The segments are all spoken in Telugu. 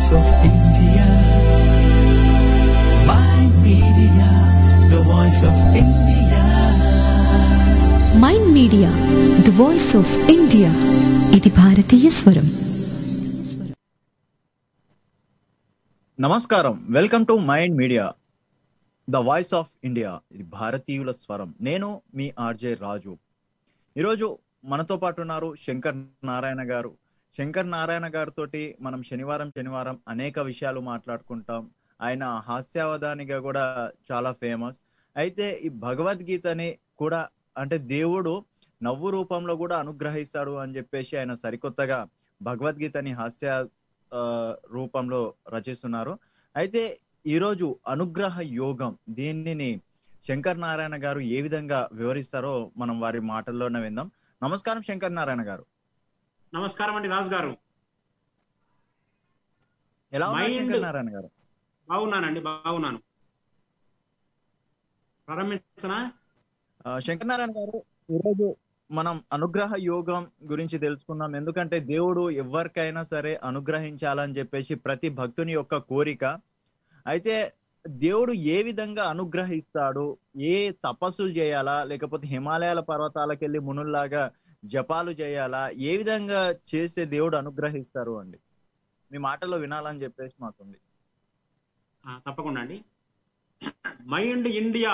of India. Mind Media, the voice of India. Mind media the voice of India. ఇది భారతీయ స్వరం. నమస్కారం, welcome to mind media the voice of India. ఇది భారతీయుల స్వరం. నేను మీ ఆర్జే రాజు. ఈరోజు మనతో పాటు ఉన్నారు శంకర్ నారాయణ గారు. శంకర్ నారాయణ గారితో మనం శనివారం అనేక విషయాలు మాట్లాడుకుంటాం. ఆయన హాస్యావధానిగా కూడా చాలా ఫేమస్. అయితే ఈ భగవద్గీతని కూడా అంటే దేవుడు నవ్వు రూపంలో కూడా అనుగ్రహిస్తాడు అని చెప్పేసి ఆయన సరికొత్తగా భగవద్గీతని హాస్య రూపంలో రచిస్తున్నారు. అయితే ఈరోజు అనుగ్రహ యోగం, దీనిని శంకర్ నారాయణ గారు ఏ విధంగా వివరిస్తారో మనం వారి మాటల్లోనే విందాం. నమస్కారం శంకర్ నారాయణ గారు. నమస్కారం అండి రాజు గారు. ఎలా ఉన్నారు శంకర్ నారాయణ గారు? బాగున్నానండి, బాగున్నాను. ప్రారంభించనా? శంకర్ నారాయణ గారు, ఈరోజు మనం అనుగ్రహ యోగం గురించి తెలుసుకుందాం. ఎందుకంటే దేవుడు ఎవరికైనా సరే అనుగ్రహించాలని చెప్పేసి ప్రతి భక్తుని యొక్క కోరిక. అయితే దేవుడు ఏ విధంగా అనుగ్రహిస్తాడు? ఏ తపస్సులు చేయాలా, లేకపోతే హిమాలయాల పర్వతాలకు వెళ్ళి మునుల్లాగా జపాలు చేయాలా? ఏ విధంగా చేస్తే దేవుడు అనుగ్రహిస్తారు అండి? మీ మాటల్లో వినాలని చెప్పేసి మాకుంది. తప్పకుండా అండి. మైండ్ ఇండియా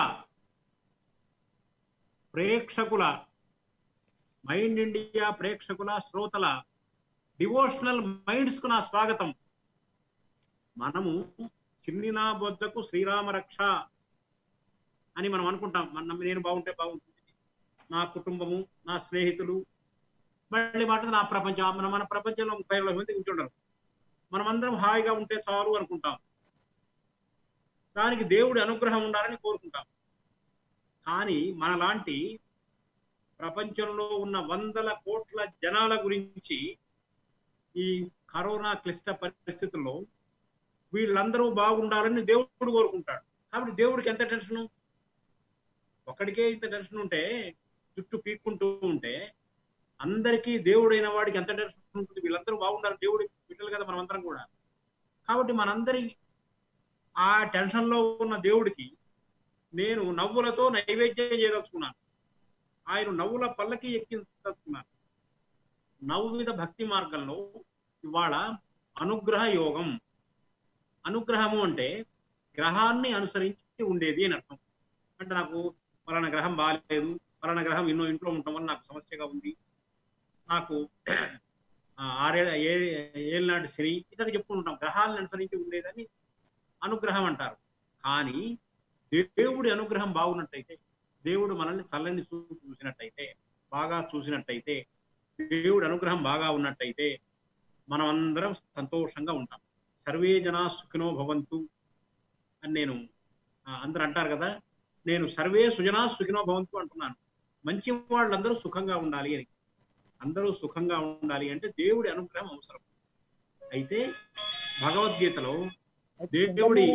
ప్రేక్షకుల శ్రోతల డివోషనల్ మైండ్స్ కు నా స్వాగతం. మనము చిన్నినా బొద్దకు శ్రీరామ రక్ష అని మనం అనుకుంటాం. నేను బాగుంటే బాగుంటుంది, నా కుటుంబము, నా స్నేహితులు, మళ్ళీ మాట నా ప్రపంచం. మన ప్రపంచంలో 30 మంది ఉంటుండరు. మనమందరం హాయిగా ఉంటే చాలు అనుకుంటాం. దానికి దేవుడి అనుగ్రహం ఉండాలని కోరుకుంటాం. కానీ మనలాంటి ప్రపంచంలో ఉన్న 100 కోట్ల జనాల గురించి ఈ కరోనా క్లిష్ట పరిస్థితుల్లో వీళ్ళందరూ బాగుండాలని దేవుడు కోరుకుంటాడు. కాబట్టి దేవుడికి ఎంత టెన్షను? ఒక్కడికే ఇంత టెన్షన్ ఉంటే, చుట్టూ పీక్కుంటూ ఉంటే, అందరికీ దేవుడైన వాడికి ఎంత టెన్షన్ ఉంటుంది? వీళ్ళందరూ బాగుండాలి, దేవుడి బిడ్డలు కదా మనమందరం కూడా. కాబట్టి మనందరి ఆ టెన్షన్ లో ఉన్న దేవుడికి నేను నవ్వులతో నైవేద్యం చేయదలుచుకున్నాను. ఆయన నవ్వుల పల్లకి ఎక్కించదలుచుకున్నాను. నవ్విద భక్తి మార్గంలో ఇవాళ అనుగ్రహ యోగం. అనుగ్రహము అంటే గ్రహాన్ని అనుసరించి ఉండేది అని అర్థం. అంటే నాకు పలానా గ్రహం బాగాలేదు, పలానా గ్రహం ఇంట్లో ఉండటం వల్ల నాకు సమస్యగా ఉంది, నాకు 6 ఏళ్ళ నాటి శని, ఇట్లా చెప్పుకుంటాం. గ్రహాలను అనుసరించి ఉండేదని అనుగ్రహం అంటారు. కానీ దేవుడి అనుగ్రహం బాగున్నట్టయితే, దేవుడు మనల్ని చల్లని చూపు చూసినట్టయితే, బాగా చూసినట్టయితే, దేవుడి అనుగ్రహం బాగా ఉన్నట్టయితే మనం అందరం సంతోషంగా ఉంటాం. సర్వే జనా సుఖినో భవంతు అని నేను అందరూ అంటారు కదా. నేను సర్వే సుజనా సుఖినో భవంతు అంటున్నాను. మంచి వాళ్ళందరూ సుఖంగా ఉండాలి అని. అందరూ సుఖంగా ఉండాలి అంటే దేవుడి అనుగ్రహం అవసరం. అయితే భగవద్గీతలో దేవుడి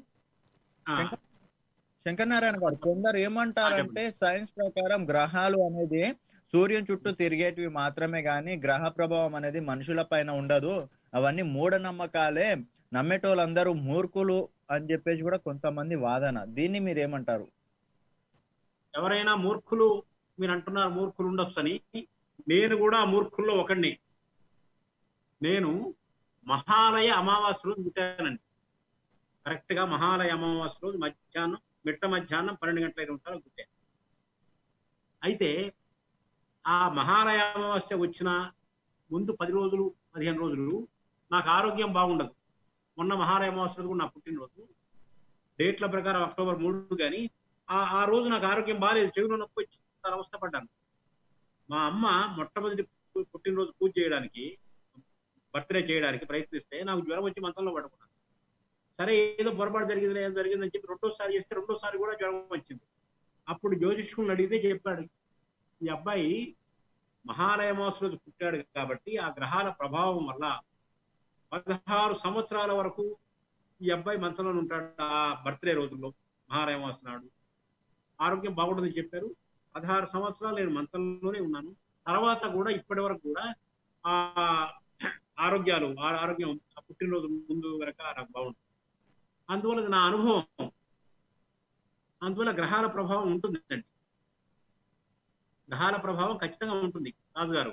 శంకర్ నారాయణ గారు, కొందరు ఏమంటారంటే సైన్స్ ప్రకారం గ్రహాలు అనేది సూర్యుని చుట్టూ తిరిగేటివి మాత్రమే గాని గ్రహ ప్రభావం అనేది మనుషుల పైన ఉండదు, అవన్నీ మూఢనమ్మకాలే, నమ్మేటోళ్ళందరూ మూర్ఖులు అని చెప్పేసి కూడా కొంతమంది వాదన. దీన్ని మీరేమంటారు? ఎవరైనా మూర్ఖులు మీరు అంటున్నారు, మూర్ఖులు ఉండొచ్చని. నేను కూడా మూర్ఖుల్లో ఒకడిని. నేను మహాలయ అమావాస్య రోజు పుట్టానండి. కరెక్ట్ గా మహాలయ అమావాస్య రోజు మధ్యాహ్నం 12 గంటల 5 నిమిషాలు పుట్టాను. అయితే ఆ మహాలయ అమావాస్య వచ్చిన ముందు 10 రోజులు 15 రోజులు నాకు ఆరోగ్యం బాగుండదు. మొన్న మహాలయ అమావాస్య రోజు కూడా నా పుట్టినరోజు, డేట్ల ప్రకారం అక్టోబర్ 3 కానీ ఆ రోజు నాకు ఆరోగ్యం బాగాలేదు. చెవిలో నొప్పి వచ్చి చాలా అవస్థపడ్డాను. మా అమ్మ మొట్టమొదటి పుట్టినరోజు పూజ చేయడానికి, బర్త్డే చేయడానికి ప్రయత్నిస్తే నాకు జ్వరం వచ్చి మంచంలో పడుకున్నాను. సరే ఏదో పొరపాటు జరిగిందని చెప్పి రెండోసారి చేస్తే రెండోసారి కూడా జ్వరం వచ్చింది. అప్పుడు జ్యోతిష్కులను అడిగితే చెప్పాడు, ఈ అబ్బాయి మహాలయ అమావాస్య రోజు పుట్టాడు కాబట్టి ఆ గ్రహాల ప్రభావం వల్ల 16 సంవత్సరాల వరకు ఈ అబ్బాయి మంచంలో ఉంటాడు. ఆ బర్త్డే రోజుల్లో మహాలయ అమావాస్య నాడు ఆరోగ్యం బాగుంటుందని చెప్పారు. 16 సంవత్సరాలు నేను మంచంలోనే ఉన్నాను. తర్వాత కూడా ఇప్పటి వరకు కూడా ఆరోగ్యం పుట్టినరోజు ముందు వరకు నాకు బాగుంటుంది. అందువల్ల నా అనుభవం, అందువల్ల గ్రహాల ప్రభావం ఉంటుందండి. గ్రహాల ప్రభావం ఖచ్చితంగా ఉంటుంది రాజు గారు.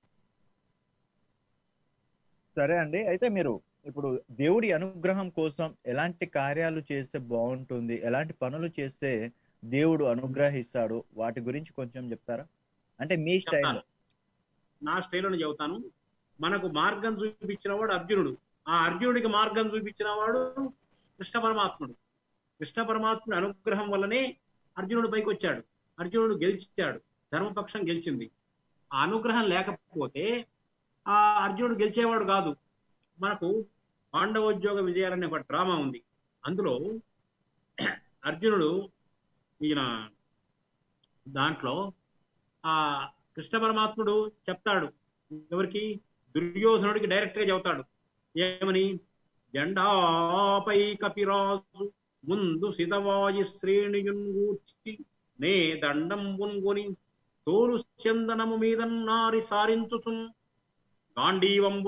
సరే అండి, అయితే మీరు ఇప్పుడు దేవుడి అనుగ్రహం కోసం ఎలాంటి కార్యాలు చేస్తే బాగుంటుంది, ఎలాంటి పనులు చేస్తే దేవుడు అనుగ్రహిస్తాడు, వాటి గురించి కొంచెం చెప్తారా? అంటే మీ స్టైల్. చెప్తాను, నా స్టైల్లోనే చెబుతాను. మనకు మార్గం చూపించిన వాడు అర్జునుడు. ఆ అర్జునుడికి మార్గం చూపించిన వాడు కృష్ణ పరమాత్ముడు. కృష్ణ పరమాత్ముడి అనుగ్రహం వల్లనే అర్జునుడు పైకి వచ్చాడు. అర్జునుడు గెలిచాడు, ధర్మపక్షం గెలిచింది. ఆ అనుగ్రహం లేకపోతే ఆ అర్జునుడు గెలిచేవాడు కాదు. మనకు పాండవోద్యోగ విజయాలనే ఒక డ్రామా ఉంది. అందులో అర్జునుడు ఈయన దాంట్లో ఆ కృష్ణ పరమాత్ముడు చెప్తాడు ఎవరికి, దుర్యోధనుడికి డైరెక్ట్ గా చెబుతాడు. ఏమని? జెండాపై కపిరాజు ముందు సితవాయి శ్రేణియున్గూర్చి నే దండం పున్గొని తోలు చందనము మీద నారి సారించుచున్ గాంధీవంబు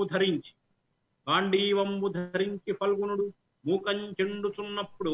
ధరించి ఫల్గునుడు మూకం చెండుచున్నప్పుడు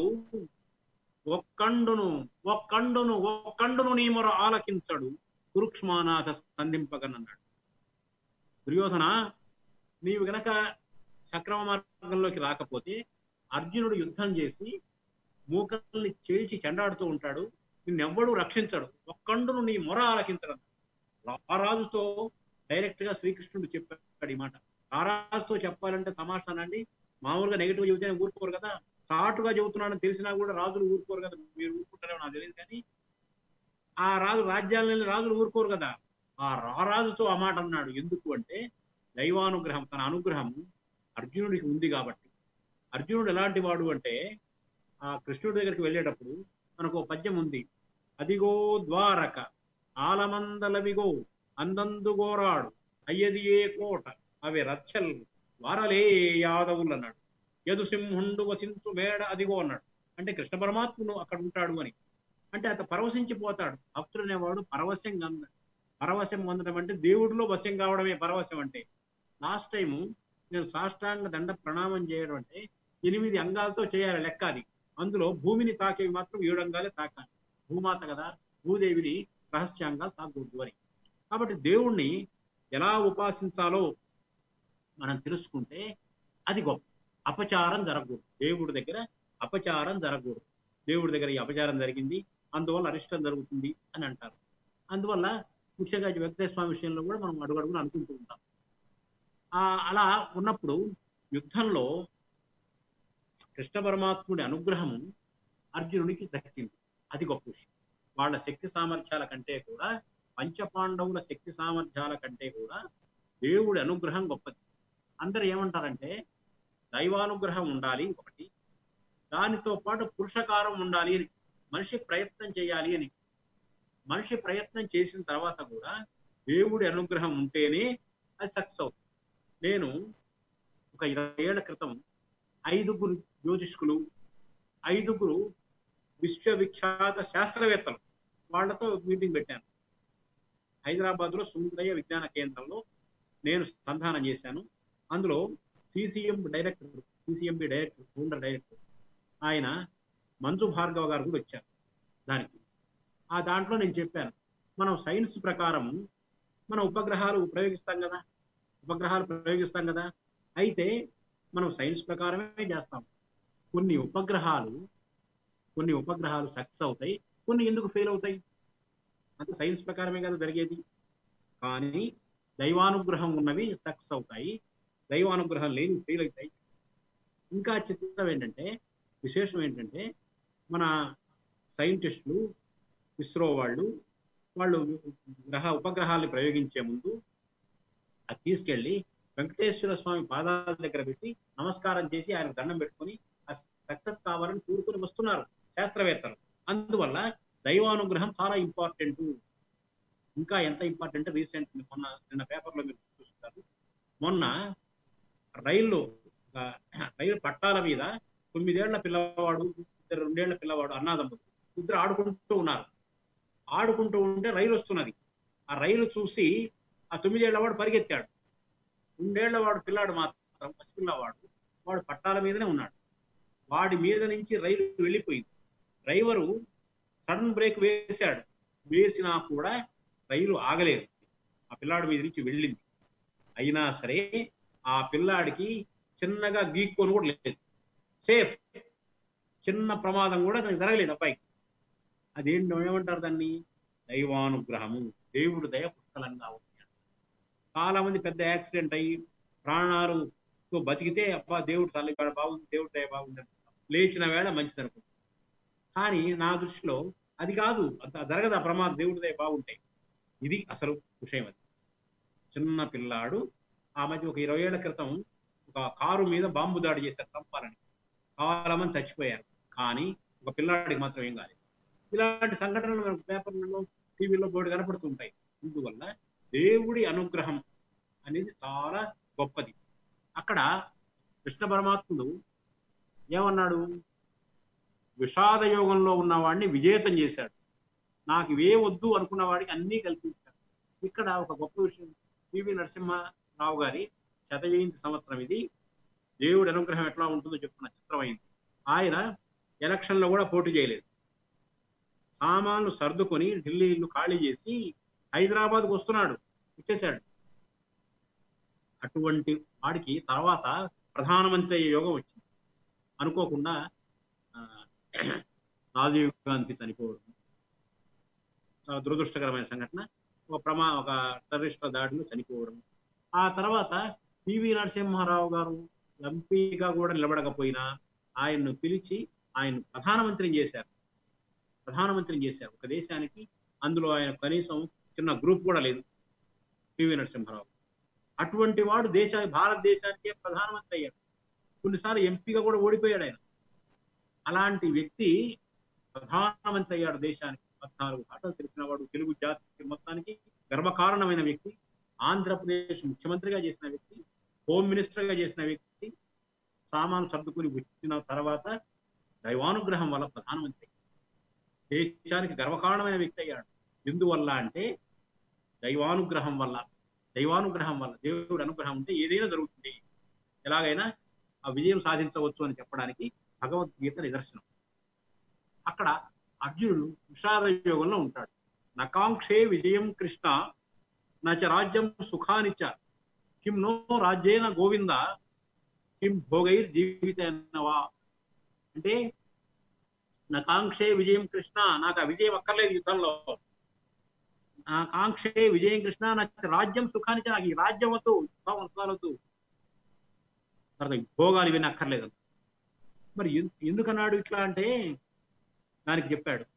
ఒక్కండును నీ మొర ఆలకించడు కురుక్ష్మానాథ సంధింపగనన్నాడు. దుర్యోధన, నీవు గనక సక్రమ మార్గంలోకి రాకపోతే అర్జునుడు యుద్ధం చేసి మూకల్ని చేల్చి చెండాడుతూ ఉంటాడు, నిన్నెవ్వడూ రక్షించడు, ఒక్కండును నీ మొర ఆలకించడు. రారాజుతో డైరెక్ట్ గా శ్రీకృష్ణుడు చెప్పాడు ఈ మాట. రారాజుతో చెప్పాలంటే తమాషానండి, మామూలుగా నెగిటివ్ చెబితేనే ఊరుకోరు కదా, చాటుగా చెబుతున్నాడని తెలిసినా కూడా రాజులు ఊరుకోరు కదా. మీరు ఊరుకుంటారేమో నాకు తెలియదు, కానీ ఆ రాజ్యాలని రాజులు ఊరుకోరు కదా. ఆ రారాజుతో ఆ మాట అన్నాడు. ఎందుకు అంటే దైవానుగ్రహం, తన అనుగ్రహం అర్జునుడికి ఉంది కాబట్టి. అర్జునుడు ఎలాంటి వాడు అంటే, ఆ కృష్ణుడి దగ్గరికి వెళ్ళేటప్పుడు మనకు పద్యం ఉంది. అదిగో ద్వారక ఆలమందలవిగో అందందు గోరాడు అయ్యది ఏ కోట అవి రచ్చల్ వారలే యాదవులు అన్నాడు. యదు సింహుండు వసించు మేడ అదిగో అన్నాడు. అంటే కృష్ణ పరమాత్ముడు అక్కడ ఉంటాడు అని. అంటే అతను పరవశించిపోతాడు. భక్తుడు అనేవాడు పరవశం పొందడం అంటే దేవుడిలో వశం కావడమే పరవశం అంటే. లాస్ట్ టైము నేను సాష్టాంగ దండ ప్రణామం చేయడం అంటే 8 అంగాలతో చేయాలి లెక్క. అది అందులో భూమిని తాకేవి మాత్రం 7 అంగాలే తాకాలి. భూమాత కదా, భూదేవిని రహస్యాంగాలు తాకూడదు అని. కాబట్టి దేవుణ్ణి ఎలా ఉపాసించాలో మనం తెలుసుకుంటే అది గొప్ప. అపచారం జరగకూడదు, దేవుడి దగ్గర అపచారం జరగకూడదు. దేవుడి దగ్గర ఈ అపచారం జరిగింది, అందువల్ల అరిష్టం జరుగుతుంది అని అంటారు. అందువల్ల ముఖ్యంగా వెంకటేశ్వర స్వామి విషయంలో కూడా మనం అడుగడుగున అనుకుంటూ ఉంటాం. అలా ఉన్నప్పుడు యుద్ధంలో కృష్ణ పరమాత్ముడి అనుగ్రహం అర్జునుడికి దక్కింది. అది గొప్ప విషయం. వాళ్ళ శక్తి సామర్థ్యాల కంటే కూడా, పంచపాండవుల శక్తి సామర్థ్యాల కంటే కూడా దేవుడి అనుగ్రహం గొప్పది. అందరు ఏమంటారంటే దైవానుగ్రహం ఉండాలి ఒకటి, దానితో పాటు పురుషకారం ఉండాలి అని, మనిషి ప్రయత్నం చేయాలి అని. మనిషి ప్రయత్నం చేసిన తర్వాత కూడా దేవుడి అనుగ్రహం ఉంటేనే అది సక్సెస్ అవుతుంది. నేను ఒక 20 ఏళ్ల క్రితం 5 జ్యోతిష్కులు, 5 విశ్వవిఖ్యాత శాస్త్రవేత్తలు వాళ్లతో మీటింగ్ పెట్టాను. హైదరాబాద్ లో సుందరయ్య విజ్ఞాన కేంద్రంలో నేను సంధానం చేశాను. అందులో సిసిఎంబి డైరెక్టర్ ఫౌండర్ డైరెక్టర్ ఆయన మంజు భార్గవ గారు కూడా వచ్చారు దానికి. ఆ దాంట్లో నేను చెప్పాను, మనం సైన్స్ ప్రకారం మనం ఉపగ్రహాలు ప్రయోగిస్తాం కదా, అయితే మనం సైన్స్ ప్రకారమే చేస్తాం. కొన్ని ఉపగ్రహాలు సక్సెస్ అవుతాయి, కొన్ని ఎందుకు ఫెయిల్ అవుతాయి? అంత సైన్స్ ప్రకారమే కదా జరిగేది. కానీ దైవానుగ్రహం ఉన్నవి సక్సెస్ అవుతాయి, దైవానుగ్రహం లేని ఫెయిల్ అవుతాయి. ఇంకా చిత్రం ఏంటంటే, విశేషం ఏంటంటే, మన సైంటిస్టులు, ఇస్రో వాళ్ళు ఉపగ్రహాలను ప్రయోగించే ముందు అది తీసుకెళ్లి వెంకటేశ్వర స్వామి పాదాల దగ్గర పెట్టి నమస్కారం చేసి ఆయన దండం పెట్టుకుని ఆ సక్సెస్ కావాలని కోరుకుని వస్తున్నారు శాస్త్రవేత్తలు. అందువల్ల దైవానుగ్రహం చాలా ఇంపార్టెంట్. ఇంకా ఎంత ఇంపార్టెంట్, రీసెంట్ నిన్న పేపర్లో మీరు చూస్తారు, మొన్న రైలు పట్టాల మీద 9 ఏళ్ల పిల్లవాడు, 2 ఏళ్ల పిల్లవాడు, అన్నాదమ్ముడు ఇద్దరు ఆడుకుంటూ ఉంటే రైలు వస్తున్నది. ఆ రైలు చూసి ఆ 9 ఏళ్ల వాడు పరిగెత్తాడు. రెండేళ్ల వాడు పిల్లాడు మాత్రం పసిపిల్లవాడు, వాడు పట్టాల మీదనే ఉన్నాడు. వాడి మీద నుంచి రైలు వెళ్ళిపోయింది. డ్రైవరు సడన్ బ్రేక్ వేశాడు, వేసినా కూడా రైలు ఆగలేదు. ఆ పిల్లాడి మీద నుంచి వెళ్ళింది. అయినా సరే ఆ పిల్లాడికి చిన్నగా గీక్కొని కూడా లేదు, సేఫ్. చిన్న ప్రమాదం కూడా అతనికి జరగలేదు అబ్బాయికి. అదేంటి ఏమంటారు దాన్ని? దైవానుగ్రహము, దేవుడు దయ పుష్కలంగా ఉంది. చాలా మంది పెద్ద యాక్సిడెంట్ అయ్యి ప్రాణాలతో బతికితే అబ్బా దేవుడు తల్లి బాగుంది, దేవుడు దయ బాగుంది, లేచిన వేళ మంచిది అనుకుంటుంది. కానీ నా దృష్టిలో అది కాదు, అంత జరగదు ఆ ప్రమాదం దేవుడి దయ బాగుంటాయి. ఇది అసలు విషయం. అది చిన్న పిల్లాడు ఆ మధ్య ఒక 20 ఏళ్ల క్రితం ఒక కారు మీద బాంబు దాడి చేశారు చంపాలని. చాలా మంది చచ్చిపోయారు, కానీ ఒక పిల్లాడికి మాత్రం ఏం కాలేదు. ఇలాంటి సంఘటనలు మనకు పేపర్లలో, టీవీలో బోర్డు కనపడుతుంటాయి. ఇందువల్ల దేవుడి అనుగ్రహం అనేది చాలా గొప్పది. అక్కడ కృష్ణ పరమాత్ముడు ఏమన్నాడు? విషాద యోగంలో ఉన్నవాడిని విజేతం చేశాడు. నాకు ఇవే వద్దు అనుకున్న వాడికి అన్నీ కల్పించాడు. ఇక్కడ ఒక గొప్ప విషయం, పివి నరసింహారావు గారి 100వ జయంతి సంవత్సరం ఇది. దేవుడి అనుగ్రహం ఎట్లా ఉంటుందో చెప్తున్న చిత్రమైంది. ఆయన ఎలక్షన్లో కూడా పోటీ చేయలేదు. సామాన్లు సర్దుకొని ఢిల్లీ ఇల్లు ఖాళీ చేసి హైదరాబాద్కు వస్తున్నాడు, వచ్చేసాడు. అటువంటి వాడికి తర్వాత ప్రధానమంత్రి అయ్యే యోగం వచ్చింది. అనుకోకుండా రాజీవ్ గాంధీ చనిపోవడం దురదృష్టకరమైన సంఘటన. ఒక టెర్రరిస్టుల దాడిలో చనిపోవడం. ఆ తర్వాత పివి నరసింహారావు గారు ఎంపీగా కూడా నిలబడకపోయినా ఆయన్ను పిలిచి ఆయన ప్రధానమంత్రిని చేశారు. ఒక దేశానికి. అందులో ఆయన కనీసం చిన్న గ్రూప్ కూడా లేదు పివి నరసింహారావు. అటువంటి వాడు భారతదేశానికే ప్రధానమంత్రి అయ్యాడు. కొన్నిసార్లు ఎంపీగా కూడా ఓడిపోయాడు ఆయన. అలాంటి వ్యక్తి ప్రధానమంత్రి అయ్యాడు దేశానికి. 14 భాషలు తెలిసిన వాడు, తెలుగు జాతి మొత్తానికి గర్వకారణమైన వ్యక్తి, ఆంధ్రప్రదేశ్ ముఖ్యమంత్రిగా చేసిన వ్యక్తి, హోమ్ మినిస్టర్గా చేసిన వ్యక్తి, సామాను సర్దుకుని వచ్చిన తర్వాత దైవానుగ్రహం వల్ల ప్రధానమంత్రి, దేశానికి గర్వకారణమైన వ్యక్తి అయ్యాడు. ఎందువల్ల అంటే దైవానుగ్రహం వల్ల. దేవుడి అనుగ్రహం ఉంటే ఏదైనా జరుగుతుంది, ఎలాగైనా ఆ విజయం సాధించవచ్చు అని చెప్పడానికి భగవద్గీత నిదర్శనం. అక్కడ అర్జునుడు విషాద యోగంలో ఉంటాడు. నకాంక్షే విజయం కృష్ణ నచ రాజ్యం సుఖానిచ కిం నో రాజ్యేన గోవింద కిం భోగైర్ జీవితేనవా. అంటే నకాంక్షే విజయం కృష్ణ, నాకు ఆ విజయం అక్కర్లేదు యుద్ధంలో. నకాంక్షే విజయం కృష్ణ నచ రాజ్యం సుఖానిచ, నాకు ఈ రాజ్యం వద్దు, వద్దు, భోగాలు ఇవన్నీ అక్కర్లేదు. మరి ఎందుకన్నాడు ఇట్లా అంటే దానికి చెప్పాడు,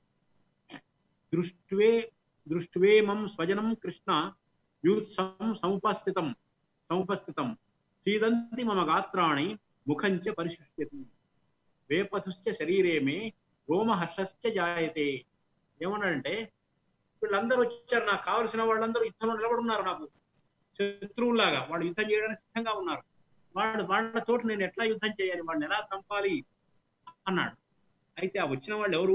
దృష్ట్వే మం స్వజనం కృష్ణ యూత్సం సముపస్థితం సీదంతి మమ గాత్రాణి ముఖంచ పరిశుష్యతి వేపథుశ్చ శరీరే మే రోమహర్షశ్చ జాయతే. ఏమన్నాడంటే వీళ్ళందరూ వచ్చారు, నాకు కావలసిన వాళ్ళందరూ యుద్ధంలో నిలబడున్నారు, నాకు శత్రువులాగా వాళ్ళు యుద్ధం చేయడానికి సిద్ధంగా ఉన్నారు. వాళ్ళ తోటి నేను ఎట్లా యుద్ధం చేయాలి, వాళ్ళని ఎలా చంపాలి అన్నాడు. అయితే ఆ వచ్చిన వాళ్ళు ఎవరు?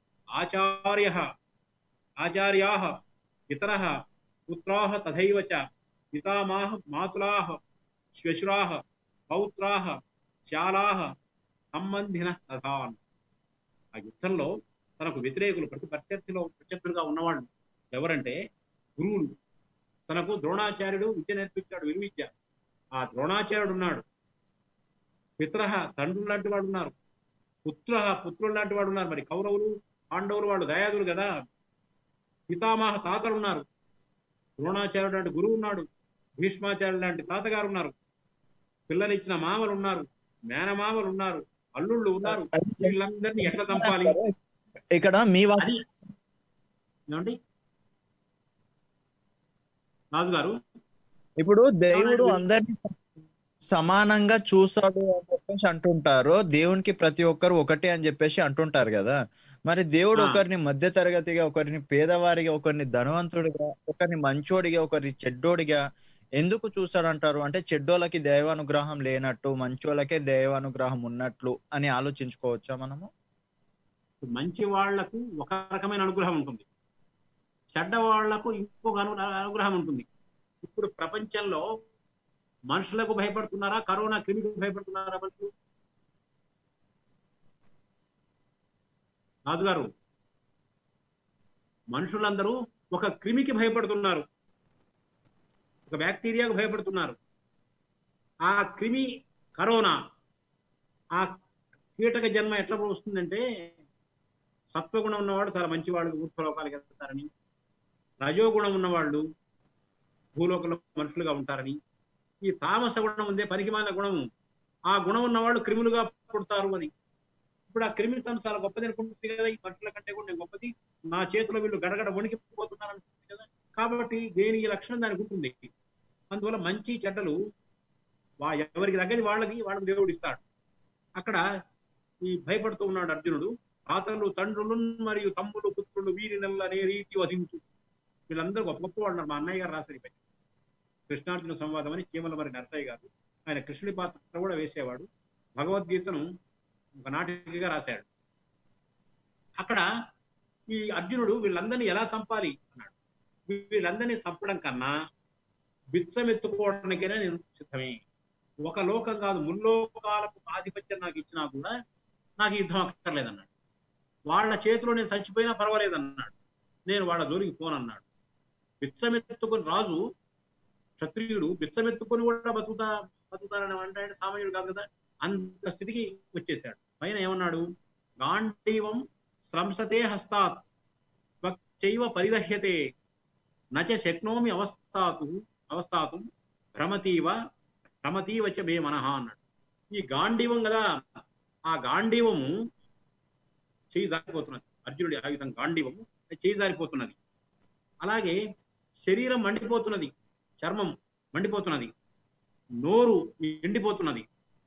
ఆచార్యాః పితరః పుత్రాః తథైవ చ పితామహ మాతులాః శ్వశురాః పౌత్రాః శాలాః సంబంధినః తథా. ఆ యుద్ధంలో తనకు వ్యతిరేకులు, ప్రత్యర్థులుగా ఉన్నవాళ్ళు ఎవరంటే గురువులు. తనకు ద్రోణాచార్యుడు విద్య నేర్పించాడు, విలువిద్య. ఆ ద్రోణాచార్యుడు ఉన్నాడు. పితరః తండ్రులు లాంటి వాడు ఉన్నారు. పుత్రులు లాంటి వాడు ఉన్నారు. మరి కౌరవులు పాండవులు వాళ్ళు దయాదులు కదా. పితామహ తాతలు ఉన్నారు. ద్రోణాచార్యుడు లాంటి గురువు ఉన్నాడు. భీష్మాచార్యుడు లాంటి తాతగారు ఉన్నారు. పిల్లనిచ్చిన మామలు ఉన్నారు, మేనమామలు ఉన్నారు, అల్లుళ్ళు ఉన్నారు. వీళ్ళందరినీ ఎట్లా చంపాలి? ఇక్కడ మీ ఏమండి రాజు గారు, ఇప్పుడు దేవుడు అందరినీ సమానంగా చూస్తాడు అని చెప్పేసి అంటుంటారు. దేవునికి ప్రతి ఒక్కరు ఒకటే అని చెప్పేసి అంటుంటారు కదా. మరి దేవుడు ఒకరిని మధ్య తరగతిగా, ఒకరిని పేదవారిగా, ఒకరిని ధనవంతుడిగా, ఒకరిని మంచోడిగా, ఒకరిని చెడ్డోడిగా ఎందుకు చూస్తాడంటారు? అంటే చెడ్డోళ్ళకి దైవానుగ్రహం లేనట్టు, మంచోళ్ళకే దైవానుగ్రహం ఉన్నట్లు అని ఆలోచించుకోవచ్చా మనము? మంచి వాళ్లకు ఒక రకమైన అనుగ్రహం ఉంటుంది, చెడ్డ వాళ్లకు ఇంకొక అనుగ్రహం ఉంటుంది. ఇప్పుడు ప్రపంచంలో మనుషులకు భయపడుతున్నారా, కరోనా క్రిమికి భయపడుతున్నారా? మనుషులు రాజుగారు, మనుషులందరూ ఒక క్రిమికి భయపడుతున్నారు, ఒక బ్యాక్టీరియాకు భయపడుతున్నారు. ఆ క్రిమి కరోనా, ఆ కీటక జన్మ ఎట్లా వస్తుందంటే, సత్వగుణం ఉన్నవాడు చాలా మంచివాళ్ళు ఊర్ధ్వలోకాలకు వెళ్తారని, రజోగుణం ఉన్నవాళ్ళు భూలోకంలో మనుషులుగా ఉంటారని, ఈ తామస గుణం ఉందే పనికిమాలిన గుణము, ఆ గుణం ఉన్నవాళ్ళు క్రిములుగా పుడతారు అని. ఇప్పుడు ఆ క్రిమి తను చాలా గొప్పది అనుకుంటుంది కదా, ఈ మనుషుల కంటే కూడా నేను గొప్పది, నా చేతిలో వీళ్ళు గడగడ వణికిపోతున్నారు అనుకుంటుంది కదా. కాబట్టి దేని ఈ లక్షణం దానికి ఉంటుంది. అందువల్ల మంచి చెడ్డలు ఎవరికి తగ్గది వాళ్ళకి దేవుడు ఇస్తాడు. అక్కడ ఈ భయపడుతూ ఉన్నాడు అర్జునుడు. తాతలు తండ్రులు మరియు తమ్ములు పుత్రులు వీరి నెల్లనే రీతి వధించు. వీళ్ళందరూ గొప్ప గొప్ప వాళ్ళు. మా అన్నయ్య గారు రాశారు ఈ కృష్ణార్జున సంవాదం అని చీమలమరి నరసయ్య గారు. ఆయన కృష్ణుడి పాత్ర కూడా వేసేవాడు. భగవద్గీతను ఒక నాటికగా రాశాడు. అక్కడ ఈ అర్జునుడు వీళ్ళందరినీ ఎలా చంపాలి అన్నాడు. వీళ్ళందరినీ చంపడం కన్నా బిచ్చమెత్తుకోవడానికైనా నేను సిద్ధమే. ఒక లోకం కాదు, ముల్లోకాలకు ఆధిపత్యం నాకు ఇచ్చినా కూడా నాకు యుద్ధం అక్కర్లేదన్నాడు. వాళ్ళ చేతిలో నేను చచ్చిపోయినా పర్వాలేదన్నాడు. నేను వాళ్ళ జోలికి పోనన్నాడు. బిచ్చమెత్తుకుని రాజు, క్షత్రియుడు బిచ్చమెత్తుకొని కూడా బతుకుతారని అంటే సామాన్యుడు కాదు కదా. అంత స్థితికి వచ్చేసాడు. పైన ఏమన్నాడు, గాంధీవం స్రంసతే హస్తాత్ చైవ పరిదహ్యతే నచ శక్నోమి అవస్థాతు భ్రమతీవ చ మే మనః అన్నాడు. ఈ గాంధీవం కదా, ఆ గాంధీవము చేయి జారిపోతున్నది. అర్జునుడి ఆయుధం గాంధీవము చేయి జారిపోతున్నది. అలాగే శరీరం మండిపోతున్నది, చర్మం మండిపోతున్నది, నోరు ఎండిపోతున్నది,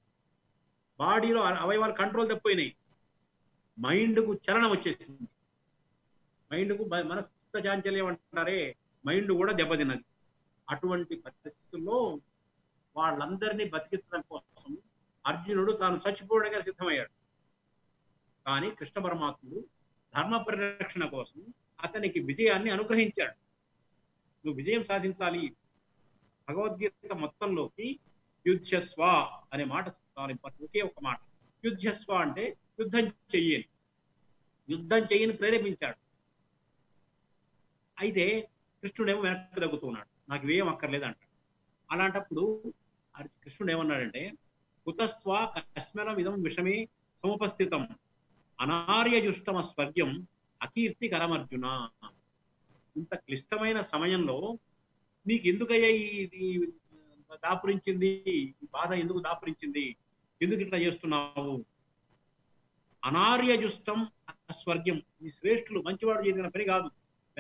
బాడీలో అవయవాలు కంట్రోల్ తప్పిపోయినాయి, మైండ్కు చలనం వచ్చేసింది, మైండ్కు మనస్సు చాంచల్యం అంటారే, మైండ్ కూడా దెబ్బతిన్నది. అటువంటి పరిస్థితుల్లో వాళ్ళందరినీ బతికించడం కోసం అర్జునుడు తాను చచ్చిపోవడానికి సిద్ధమయ్యాడు. కానీ కృష్ణ పరమాత్ముడు ధర్మ పరిరక్షణ కోసం అతనికి విజయాన్ని అనుగ్రహించాడు. నువ్వు విజయం సాధించాలి. భగవద్గీత మొత్తంలోకి యుద్ధస్వ అనే మాట ఒకే ఒక మాట. యుద్ధస్వ అంటే యుద్ధం చెయ్యని ప్రేరేపించాడు. అయితే కృష్ణుడేమో వెనక్కి తగ్గుతున్నాడు, నాకు ఇవేం అక్కర్లేదు అంటాడు. అలాంటప్పుడు కృష్ణుడు ఏమన్నాడంటే, కుతస్వ కస్మరం ఇదం విషమే సముపస్థితం అనార్యజుష్టమ స్వర్గ్యం అకీర్తికరమర్జున. ఇంత క్లిష్టమైన సమయంలో నీకు ఎందుకయ్యా ఈ దాపురించింది, ఈ బాధ ఎందుకు దాపురించింది, ఎందుకు ఇట్లా చేస్తున్నావు? అనార్యజుష్టం స్వర్గ్యం, ఈ శ్రేష్ఠులు మంచివాడు చేసిన పని కాదు.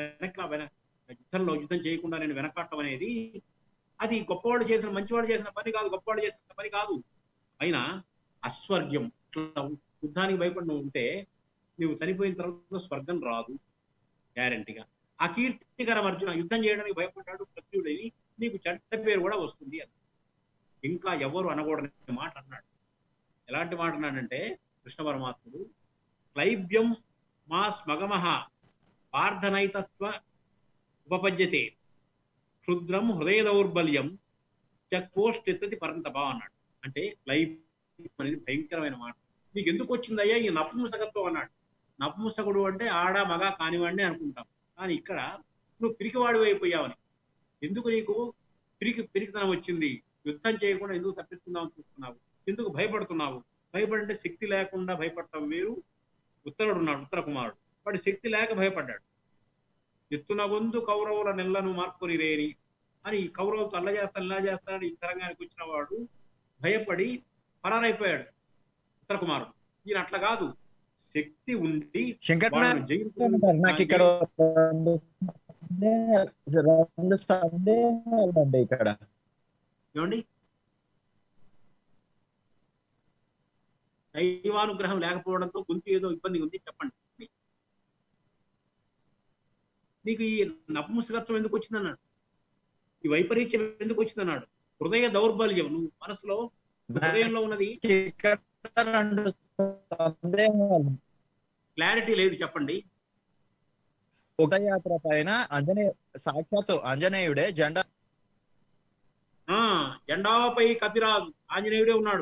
యుద్ధం చేయకుండా నేను వెనకాడటం అనేది అది గొప్పవాడు చేసిన మంచివాడు చేసిన పని కాదు, గొప్పవాడు చేసిన పని కాదు. అయినా అస్వర్గ్యం, యుద్ధానికి భయపడి నువ్వు ఉంటే నువ్వు చనిపోయిన తర్వాత స్వర్గం రాదు గ్యారంటీగా. అకీర్తికరం అర్జున, యుద్ధం చేయడానికి భయపడ్డాడు క్షత్రియుడని నీకు చెడ్డ పేరు కూడా వస్తుంది అని. ఇంకా ఎవరు అనకూడని మాట అన్నాడు. ఎలాంటి మాట అన్నాడంటే కృష్ణ పరమాత్ముడు, క్లైబ్యం మా స్మగమహ పార్థనైతత్వ ఉపపద్యతే క్షుద్రం హృదయ దౌర్బల్యం చక్కోష్టిత్తది పరంతప అన్నాడు. అంటే క్లైబ్యం అనేది భయంకరమైన మాట. నీకు ఎందుకు వచ్చిందయ్యా ఈ నపుంసకత్వం అన్నాడు. నపుంసకుడు అంటే ఆడ మగ కానివాడిని అనుకుంటాం, కానీ ఇక్కడ నువ్వు పిరికివాడు అయిపోయావని. ఎందుకు నీకు పిరికితనం వచ్చింది? యుద్ధం చేయకుండా ఎందుకు తప్పిస్తున్నావు చూస్తున్నావు? ఎందుకు భయపడుతున్నావు? భయపడంటే శక్తి లేకుండా భయపడటం వేరు. ఉత్తరుడు ఉన్నాడు, ఉత్తర కుమారుడు, వాడు శక్తి లేక భయపడ్డాడు. ఎత్తున వందు కౌరవుల నెల్లను మార్పుని రేని అని కౌరవులతో అల్ల చేస్తానని ఈ తరంగానికి వచ్చిన వాడు భయపడి పరారైపోయాడు ఉత్తర కుమారుడు. ఈయన అట్లా కాదు, శక్తి ఉండి నాకు ఇక్కడ ఇక్కడ ఏమండి దైవానుగ్రహం లేకపోవడంతో కొంచెం ఏదో ఇబ్బంది ఉంది, చెప్పండి. నీకు ఈ నపుంసకత్వం ఎందుకు వచ్చిందన్నాడు, ఈ వైపరీత్యం ఎందుకు వచ్చిందన్నాడు. హృదయ దౌర్బల్యం, నువ్వు మనసులో హృదయంలో ఉన్నది క్లారిటీ లేదు, చెప్పండి. ఉదయాత్ర పైన సాక్షాత్ ఆంజనేయుడే జెండా ఎండాపై కపిరాజు ఆంజనేయుడే ఉన్నాడు.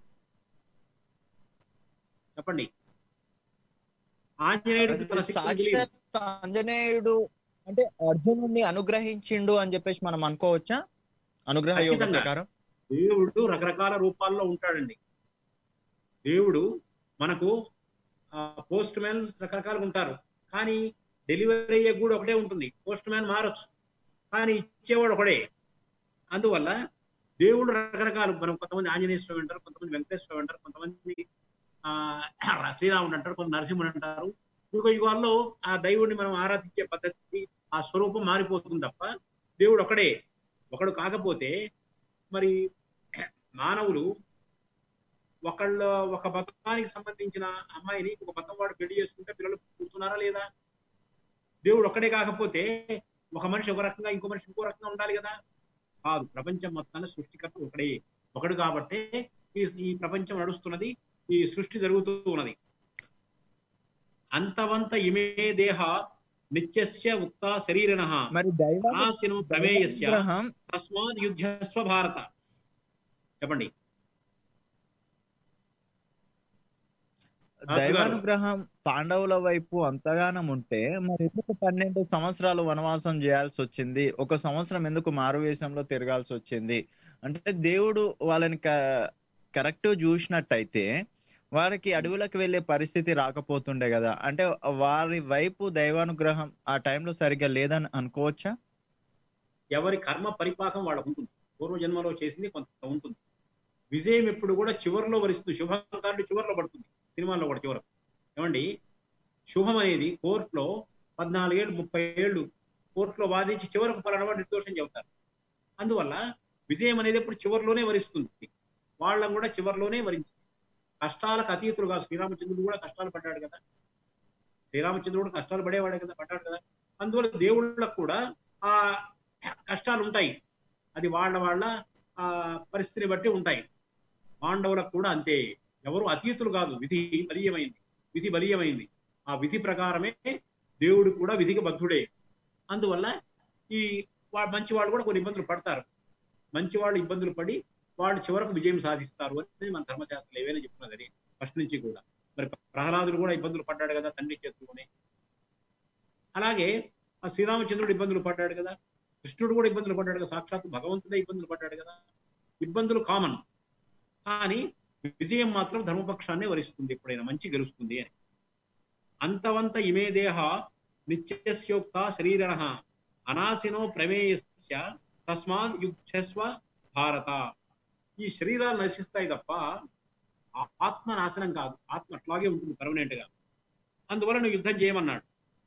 చెప్పండి, ఆంజనేయుడికి తన శక్తిని తెలియదు. సాక్షాత్ ఆంజనేయుడు అంటే అర్జునుడిని అనుగ్రహించిండు అని చెప్పేసి మనం అనుకోవచ్చా? అనుగ్రహ యోగ ఖచ్చితంగా. ప్రకారం దేవుడు రకరకాల రూపాల్లో ఉంటాడండి. దేవుడు మనకు పోస్ట్ మ్యాన్ రకరకాలుగా ఉంటారు, కానీ డెలివరీ అయ్యే కూడా ఒకటే ఉంటుంది. పోస్ట్ మ్యాన్ మారచ్చు, కానీ ఇచ్చేవాడు ఒకడే. అందువల్ల దేవుడు రకరకాలు. మనం కొంతమంది ఆంజనేయ స్వామి అంటారు, కొంతమంది వెంకటేశ్వర స్వామి అంటారు, కొంతమంది శ్రీరాముడు అంటారు, కొంత నరసింహుడు అంటారు. యుగ యుగాల్లో ఆ దైవుడిని మనం ఆరాధించే పద్ధతి, ఆ స్వరూపం మారిపోతుంది తప్ప దేవుడు ఒకడు కాకపోతే మరి మానవులు ఒక మతానికి సంబంధించిన అమ్మాయిని ఒక మతం వాడు పెళ్లి చేసుకుంటే పిల్లలు పుడుతున్నారా లేదా? దేవుడు ఒక్కడే కాకపోతే ఒక మనిషి ఒక రకంగా, ఇంకో మనిషి ఇంకో రకంగా ఉండాలి కదా? కాదు, ప్రపంచం మొత్తాన్ని సృష్టికర్త ఒకడు కాబట్టే ఈ ప్రపంచం నడుస్తున్నది, ఈ సృష్టి జరుగుతూ ఉన్నది. అంతవంత ఇమే దేహ నిత్యస్య ఉక్త శరీరిణః మరి నాశినో ప్రమేయస్య తస్మాత్ యుద్ధస్వ భారత. చెప్పండి. దైవానుగ్రహం పాండవుల వైపు అంతగానం ఉంటే మరి ఎందుకు 12 సంవత్సరాలు వనవాసం చేయాల్సి వచ్చింది? 1 సంవత్సరం ఎందుకు మారువేషంలో తిరగాల్సి వచ్చింది? అంటే దేవుడు వాళ్ళని కరెక్ట్ చూసినట్టయితే వారికి అడవులకు వెళ్లే పరిస్థితి రాకపోతుండే కదా. అంటే వారి వైపు దైవానుగ్రహం ఆ టైంలో సరిగ్గా లేదని అనుకోవచ్చా? ఎవరి కర్మ పరిపాకం వాళ్ళకు ఉంటుంది. పూర్వజన్మలో చేసింది కొంత ఉంటుంది. విజయం ఎప్పుడు కూడా చివరిలో వరిస్తుంది. శుభం కార్డు చివరిలో పడుతుంది. సినిమాల్లో కూడా చివర ఏమండి, శుభం అనేది కోర్టులో 14 ఏళ్ళు 30 ఏళ్ళు కోర్టులో వాదించి చివరకు పలానా నిర్దోషం చెబుతారు. అందువల్ల విజయం అనేది ఎప్పుడు చివరిలోనే వరిస్తుంది. వాళ్ళని కూడా చివరిలోనే వరించింది. కష్టాలకు అతీతులుగా శ్రీరామచంద్రుడు కూడా కష్టాలు పడ్డాడు కదా. శ్రీరామచంద్రుడు కష్టాలు పడేవాడే కదా, పడ్డాడు కదా. అందువల్ల దేవుళ్ళకు కూడా ఆ కష్టాలు ఉంటాయి. అది వాళ్ళ పరిస్థితిని బట్టి ఉంటాయి. పాండవులకు కూడా అంతే. ఎవరు అతీతులు కాదు. విధి బలీయమైంది. ఆ విధి ప్రకారమే దేవుడు కూడా విధికి బద్ధుడే. అందువల్ల ఈ మంచి వాళ్ళు కూడా కొన్ని ఇబ్బందులు పడతారు. మంచి వాళ్ళు ఇబ్బందులు పడి వాళ్ళు చివరకు విజయం సాధిస్తారు అని మన ధర్మశాస్త్రాలు ఏవైనా చెప్తున్నదని ఫస్ట్ నుంచి కూడా. మరి ప్రహ్లాదుడు కూడా ఇబ్బందులు పడ్డాడు కదా తండ్రి చేతుల్లోనే. అలాగే ఆ శ్రీరామచంద్రుడు ఇబ్బందులు పడ్డాడు కదా, కృష్ణుడు కూడా ఇబ్బందులు పడ్డాడు కదా, సాక్షాత్ భగవంతుడే ఇబ్బందులు పడ్డాడు కదా. ఇబ్బందులు కామన్, కానీ విజయం మాత్రం ధర్మపక్షాన్ని వరిస్తుంది. ఎప్పుడైనా మంచి గెలుస్తుంది అని. అంతవంత ఇమే దేహ నిత్యస్యోక్త శరీరిణః అనాశినో ప్రమేయస్య తస్మాత్ యుద్ధస్వ భారత. ఈ శరీరాలు నశిస్తాయి తప్ప ఆత్మ నాశనం కాదు. ఆత్మ అట్లాగే ఉంటుంది పర్మనెంట్ గా. అందువల్ల నువ్వు యుద్ధం చేయమన్నాడు.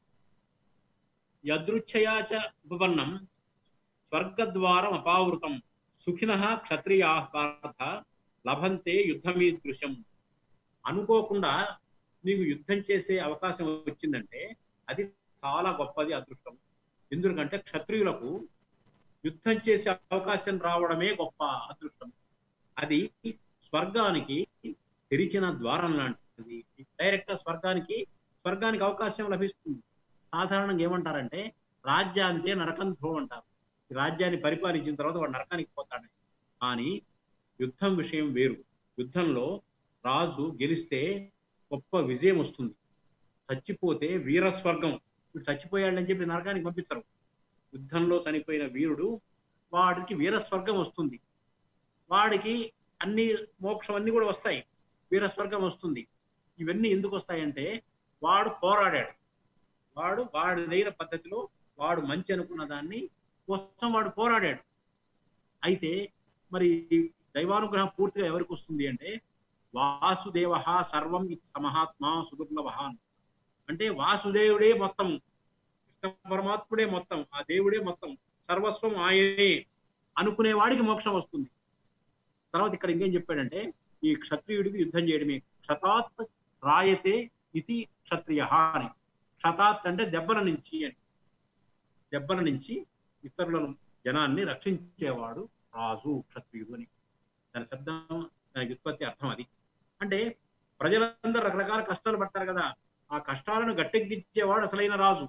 యదృచ్ఛయాచ ఉపపన్నం స్వర్గద్వారం అపావృతం సుఖినః క్షత్రియాః పార్థ లభంతే యుద్ధమీదృశం. అనుకోకుండా నీకు యుద్ధం చేసే అవకాశం వచ్చిందంటే అది చాలా గొప్పది, అదృష్టం. ఎందుకంటే క్షత్రియులకు యుద్ధం చేసే అవకాశం రావడమే గొప్ప అదృష్టం. అది స్వర్గానికి తెరిచిన ద్వారం లాంటిది. డైరెక్ట్ గా స్వర్గానికి అవకాశం లభిస్తుంది. సాధారణంగా ఏమంటారంటే రాజ్యాంతే నరకం ధ్రువం అంటారు. రాజ్యాన్ని పరిపాలించిన తర్వాత వాడు నరకానికి పోతాడు. కానీ యుద్ధం విషయం వేరు. యుద్ధంలో రాజు గెలిస్తే గొప్ప విజయం వస్తుంది. చచ్చిపోతే వీరస్వర్గం. ఇప్పుడు చచ్చిపోయాడని చెప్పి నరకానికి పంపిస్తారు. యుద్ధంలో చనిపోయిన వీరుడు వాడికి వీరస్వర్గం వస్తుంది. వాడికి అన్ని మోక్షం అన్ని కూడా వస్తాయి. వీరస్వర్గం వస్తుంది. ఇవన్నీ ఎందుకు వస్తాయంటే వాడు పోరాడాడు. వాడిదైన పద్ధతిలో వాడు మంచి అనుకున్న దాన్ని కోసం వాడు పోరాడాడు. అయితే మరి దైవానుగ్రహం పూర్తిగా ఎవరికి వస్తుంది అంటే వాసుదేవ సర్వం ఇది సమహాత్మా సుదుర్లభ. అంటే వాసుదేవుడే మొత్తం, కృష్ణ పరమాత్ముడే మొత్తం, ఆ దేవుడే మొత్తం, సర్వస్వం ఆయనే అనుకునే వాడికి మోక్షం వస్తుంది. తర్వాత ఇక్కడ ఇంకేం చెప్పాడంటే ఈ క్షత్రియుడికి యుద్ధం చేయడమే. క్షతాత్ రాయతే ఇది క్షత్రియ అని. క్షతాత్ అంటే దెబ్బల నుంచి అని. దెబ్బల నుంచి ఇతరులను జనాన్ని రక్షించేవాడు రాజు, క్షత్రియుడు అని. దాని శబ్దం, దానికి ఉత్పత్తి అర్థం అది. అంటే ప్రజలందరూ రకరకాల కష్టాలు పడతారు కదా, ఆ కష్టాలను గట్టెక్కించేవాడు అసలైన రాజు.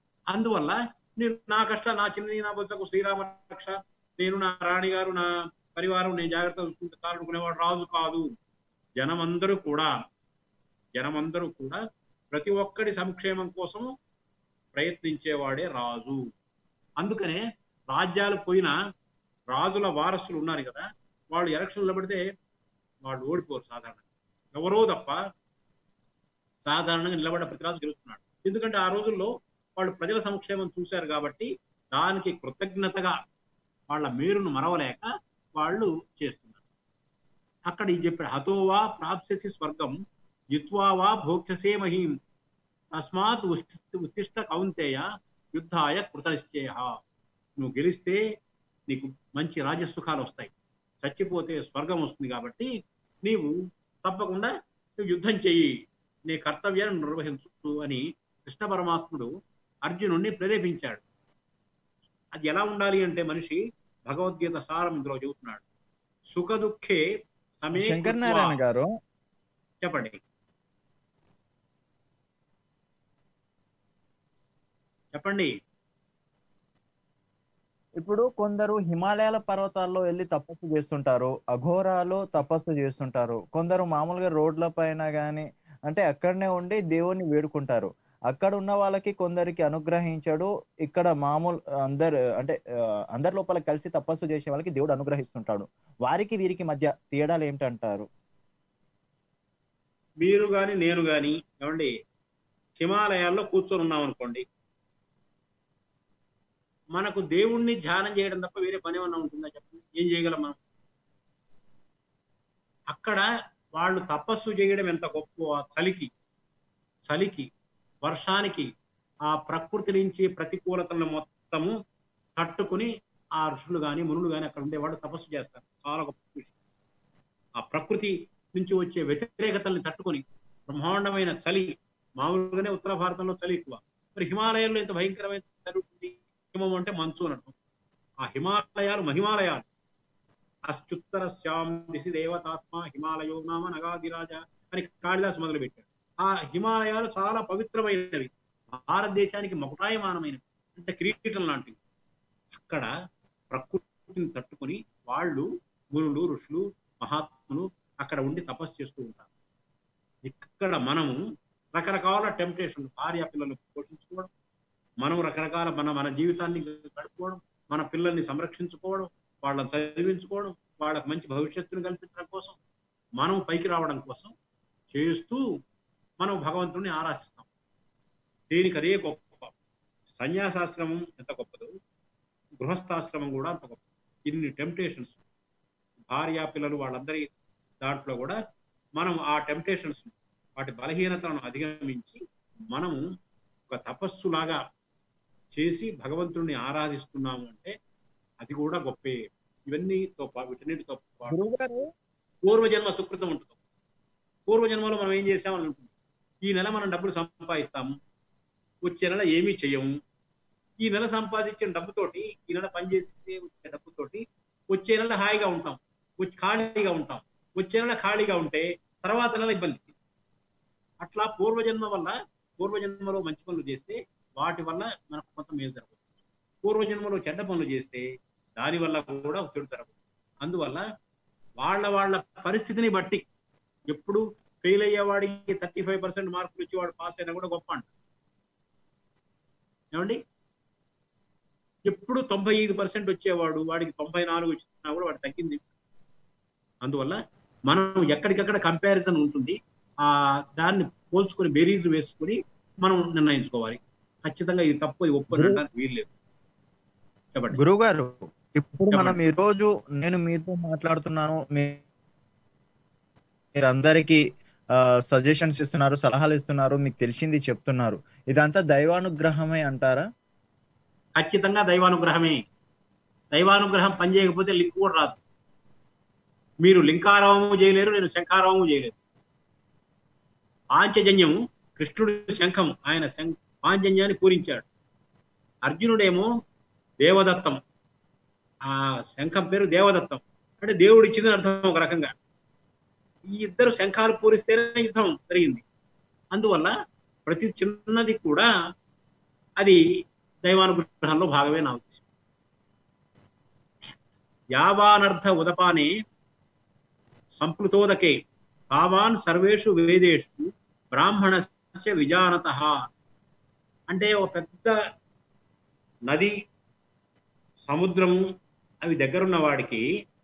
అందువల్ల నేను నా కష్టాలు, నా చిన్న నా బొత్తకు శ్రీరామ రక్ష, నేను నా రాణి గారు, నా పరివారం నేను జాగ్రత్తగా చూసుకుంటే చాలనుకునేవాడు రాజు కాదు. జనమందరూ కూడా ప్రతి ఒక్కడి సంక్షేమం కోసం ప్రయత్నించేవాడే రాజు. అందుకనే రాజ్యాలు పోయిన రాజుల వారసులు ఉన్నారు కదా, వాళ్ళు ఎలక్షన్లు నిలబడితే వాళ్ళు ఓడిపోరు సాధారణంగా. ఎవరో తప్ప సాధారణంగా నిలబడ్డ ప్రతి రాజు గెలుస్తున్నాడు. ఎందుకంటే ఆ రోజుల్లో వాళ్ళు ప్రజల సంక్షేమం చూశారు కాబట్టి దానికి కృతజ్ఞతగా వాళ్ళ మేరును మరవలేక వాళ్ళు చేస్తున్నారు. అక్కడ ఇది చెప్పాడు, హతోవా ప్రాప్స్యసి స్వర్గం జిత్వావా భోక్ష్యసే మహీం తస్మాత్ ఉత్తిష్ట కౌంతేయ యుద్ధాయ కృతనిశ్చయ. నువ్వు గెలిస్తే నీకు మంచి రాజసుఖాలు వస్తాయి, చచ్చిపోతే స్వర్గం వస్తుంది, కాబట్టి నీవు తప్పకుండా నువ్వు యుద్ధం చెయ్యి, నీ కర్తవ్యాన్ని నిర్వహించు అని కృష్ణ పరమాత్ముడు అర్జునుడిని ప్రేరేపించాడు. అది ఎలా ఉండాలి అంటే మనిషి భగవద్గీత సారం ఇందులో చెబుతున్నాడు. సుఖ దుఃఖే సమే శంకర్ నారాయణ గారు చెప్పండి. చెప్పండి. ఇప్పుడు కొందరు హిమాలయాల పర్వతాల్లో వెళ్ళి తపస్సు చేస్తుంటారు, అఘోరాలు తపస్సు చేస్తుంటారు, కొందరు మామూలుగా రోడ్ల పైన గాని అంటే అక్కడనే ఉండి దేవుణ్ణి వేడుకుంటారు. అక్కడ ఉన్న వాళ్ళకి కొందరికి అనుగ్రహించాడు, ఇక్కడ మామూలు అందరి లోపల కలిసి తపస్సు చేసే వాళ్ళకి దేవుడు అనుగ్రహిస్తుంటాడు. వారికి వీరికి మధ్య తేడాలు ఏమిటంటారు? మీరు గాని నేను గాని ఏమండి హిమాలయాల్లో కూర్చొని ఉన్నాం అనుకోండి, మనకు దేవుణ్ణి ధ్యానం చేయడం తప్ప వేరే పని ఏమన్నా ఉంటుందా చెప్పండి? ఏం చేయగలం మనం? అక్కడ వాళ్ళు తపస్సు చేయడం ఎంత గొప్ప, చలికి వర్షానికి ఆ ప్రకృతి నుంచి ప్రతికూలతలను మొత్తము తట్టుకుని ఆ ఋషులు గాని మునులు గాని అక్కడ ఉండేవాళ్ళు తపస్సు చేస్తారు. చాలా గొప్ప విషయం. ఆ ప్రకృతి నుంచి వచ్చే వ్యతిరేకతల్ని తట్టుకొని బ్రహ్మాండమైన చలి, మామూలుగానే ఉత్తర భారతంలో చలి ఎక్కువ, మరి హిమాలయాల్లో ఎంత భయంకరమైన చలి ఉంటుంది. హిమం అంటే మంచు అన్నట్టు. ఆ హిమాలయాలు మహిమాలయాలు. అత్యుత్తర శ్యాం దిశి దేవతాత్మ హిమాలయో నామ నగాదిరాజ అని కాళిదాసు మొదలు పెట్టాడు. ఆ హిమాలయాలు చాలా పవిత్రమైనవి, భారతదేశానికి మకుటాయమానమైనవి, అంటే కిరీటం లాంటివి. అక్కడ ప్రకృతిని తట్టుకుని వాళ్ళు గురులు ఋషులు మహాత్ములు అక్కడ ఉండి తపస్సు చేస్తూ ఉంటారు. ఇక్కడ మనము రకరకాల టెంప్టేషన్, భార్య పిల్లలను పోషించుకోవడం, మనం రకరకాల మన జీవితాన్ని గడుపుకోవడం, మన పిల్లల్ని సంరక్షించుకోవడం, వాళ్ళని చదివించుకోవడం, వాళ్ళకి మంచి భవిష్యత్తును కల్పించడం కోసం, మనం పైకి రావడం కోసం చేస్తూ మనం భగవంతుడిని ఆరాధిస్తాం. దీనికి అదే గొప్ప. సన్యాసాశ్రమం ఎంత గొప్పదో గృహస్థాశ్రమం కూడా అంత గొప్ప. ఇన్ని టెంప్టేషన్స్, భార్య పిల్లలు వాళ్ళందరి దాంట్లో కూడా మనం ఆ టెంప్టేషన్స్, వాటి బలహీనతలను అధిగమించి మనము ఒక తపస్సులాగా చేసి భగవంతుడిని ఆరాధిస్తున్నాము అంటే అది కూడా గొప్పే. ఇవన్నీతో వీటన్నిటితో పాటు పూర్వజన్మ సుకృతం ఉంటుంది. పూర్వజన్మలో మనం ఏం చేసామని ఉంటుంది. ఈ నెల మనం డబ్బులు సంపాదిస్తాము, వచ్చే నెల ఏమీ చేయము. ఈ నెల సంపాదించిన డబ్బుతోటి, ఈ నెల పనిచేస్తే వచ్చే డబ్బుతోటి వచ్చే నెల హాయిగా ఉంటాం, ఖాళీగా ఉంటాం. వచ్చే నెల ఖాళీగా ఉంటే తర్వాత నెల ఇబ్బంది. అట్లా పూర్వజన్మలో మంచి పనులు చేస్తే వాటి వల్ల మనకు కొంత మేలు జరగదు. పూర్వజన్మలో చెడ్డ పనులు చేస్తే దాని వల్ల కూడా చెడు జరగదు. అందువల్ల వాళ్ళ పరిస్థితిని బట్టి ఎప్పుడు ఫెయిల్ అయ్యేవాడికి 35% మార్కులు ఇచ్చి వాడు పాస్ అయినా కూడా గొప్ప అంట. ఏమండి, ఎప్పుడు 95% వచ్చేవాడు వాడికి 94 వచ్చినా కూడా వాడు తగ్గింది. అందువల్ల మనం ఎక్కడికక్కడ కంపారిజన్ ఉంటుంది. దాన్ని పోల్చుకొని బేరీజు వేసుకొని మనం నిర్ణయించుకోవాలి. ఖచ్చితంగా ఇది తప్పు, ఇది ఒప్పుకోవడానికి వీల్లేదు. చెప్పండి గురువు గారు. ఇప్పుడు మనం ఈ రోజు నేను మీతో మాట్లాడుతున్నాను, మీరందరికీ సజెషన్స్ ఇస్తున్నారు, సలహాలు ఇస్తున్నారు, మీకు తెలిసింది చెప్తున్నారు. ఇదంతా దైవానుగ్రహమే అంటారా? ఖచ్చితంగా దైవానుగ్రహమే. దైవానుగ్రహం పనిచేయకపోతే లింక్ కూడా రాదు. మీరు లింకారవము చేయలేరు, నేను శంఖారవము చేయలేరు. పాంచజన్యము కృష్ణుడి శంఖం, ఆయన పాంచజన్యాన్ని పూరించాడు. అర్జునుడేమో దేవదత్తం, ఆ శంఖం పేరు దేవదత్తం, అంటే దేవుడు ఇచ్చిందని అర్థం ఒక రకంగా. ఈ ఇద్దరు శంఖాలు పూరిస్తేనే యుద్ధం జరిగింది. అందువల్ల ప్రతి చిన్నది కూడా అది దైవానుగ్రహంలో భాగమే నా ఉద్దేశం. యావానర్థ ఉదపానే సంప్లుతోదకే తావాన్ సర్వేషు వేదేషు బ్రాహ్మణస్య విజానతః. అంటే ఒక పెద్ద నది, సముద్రము అవి దగ్గరున్న వాడికి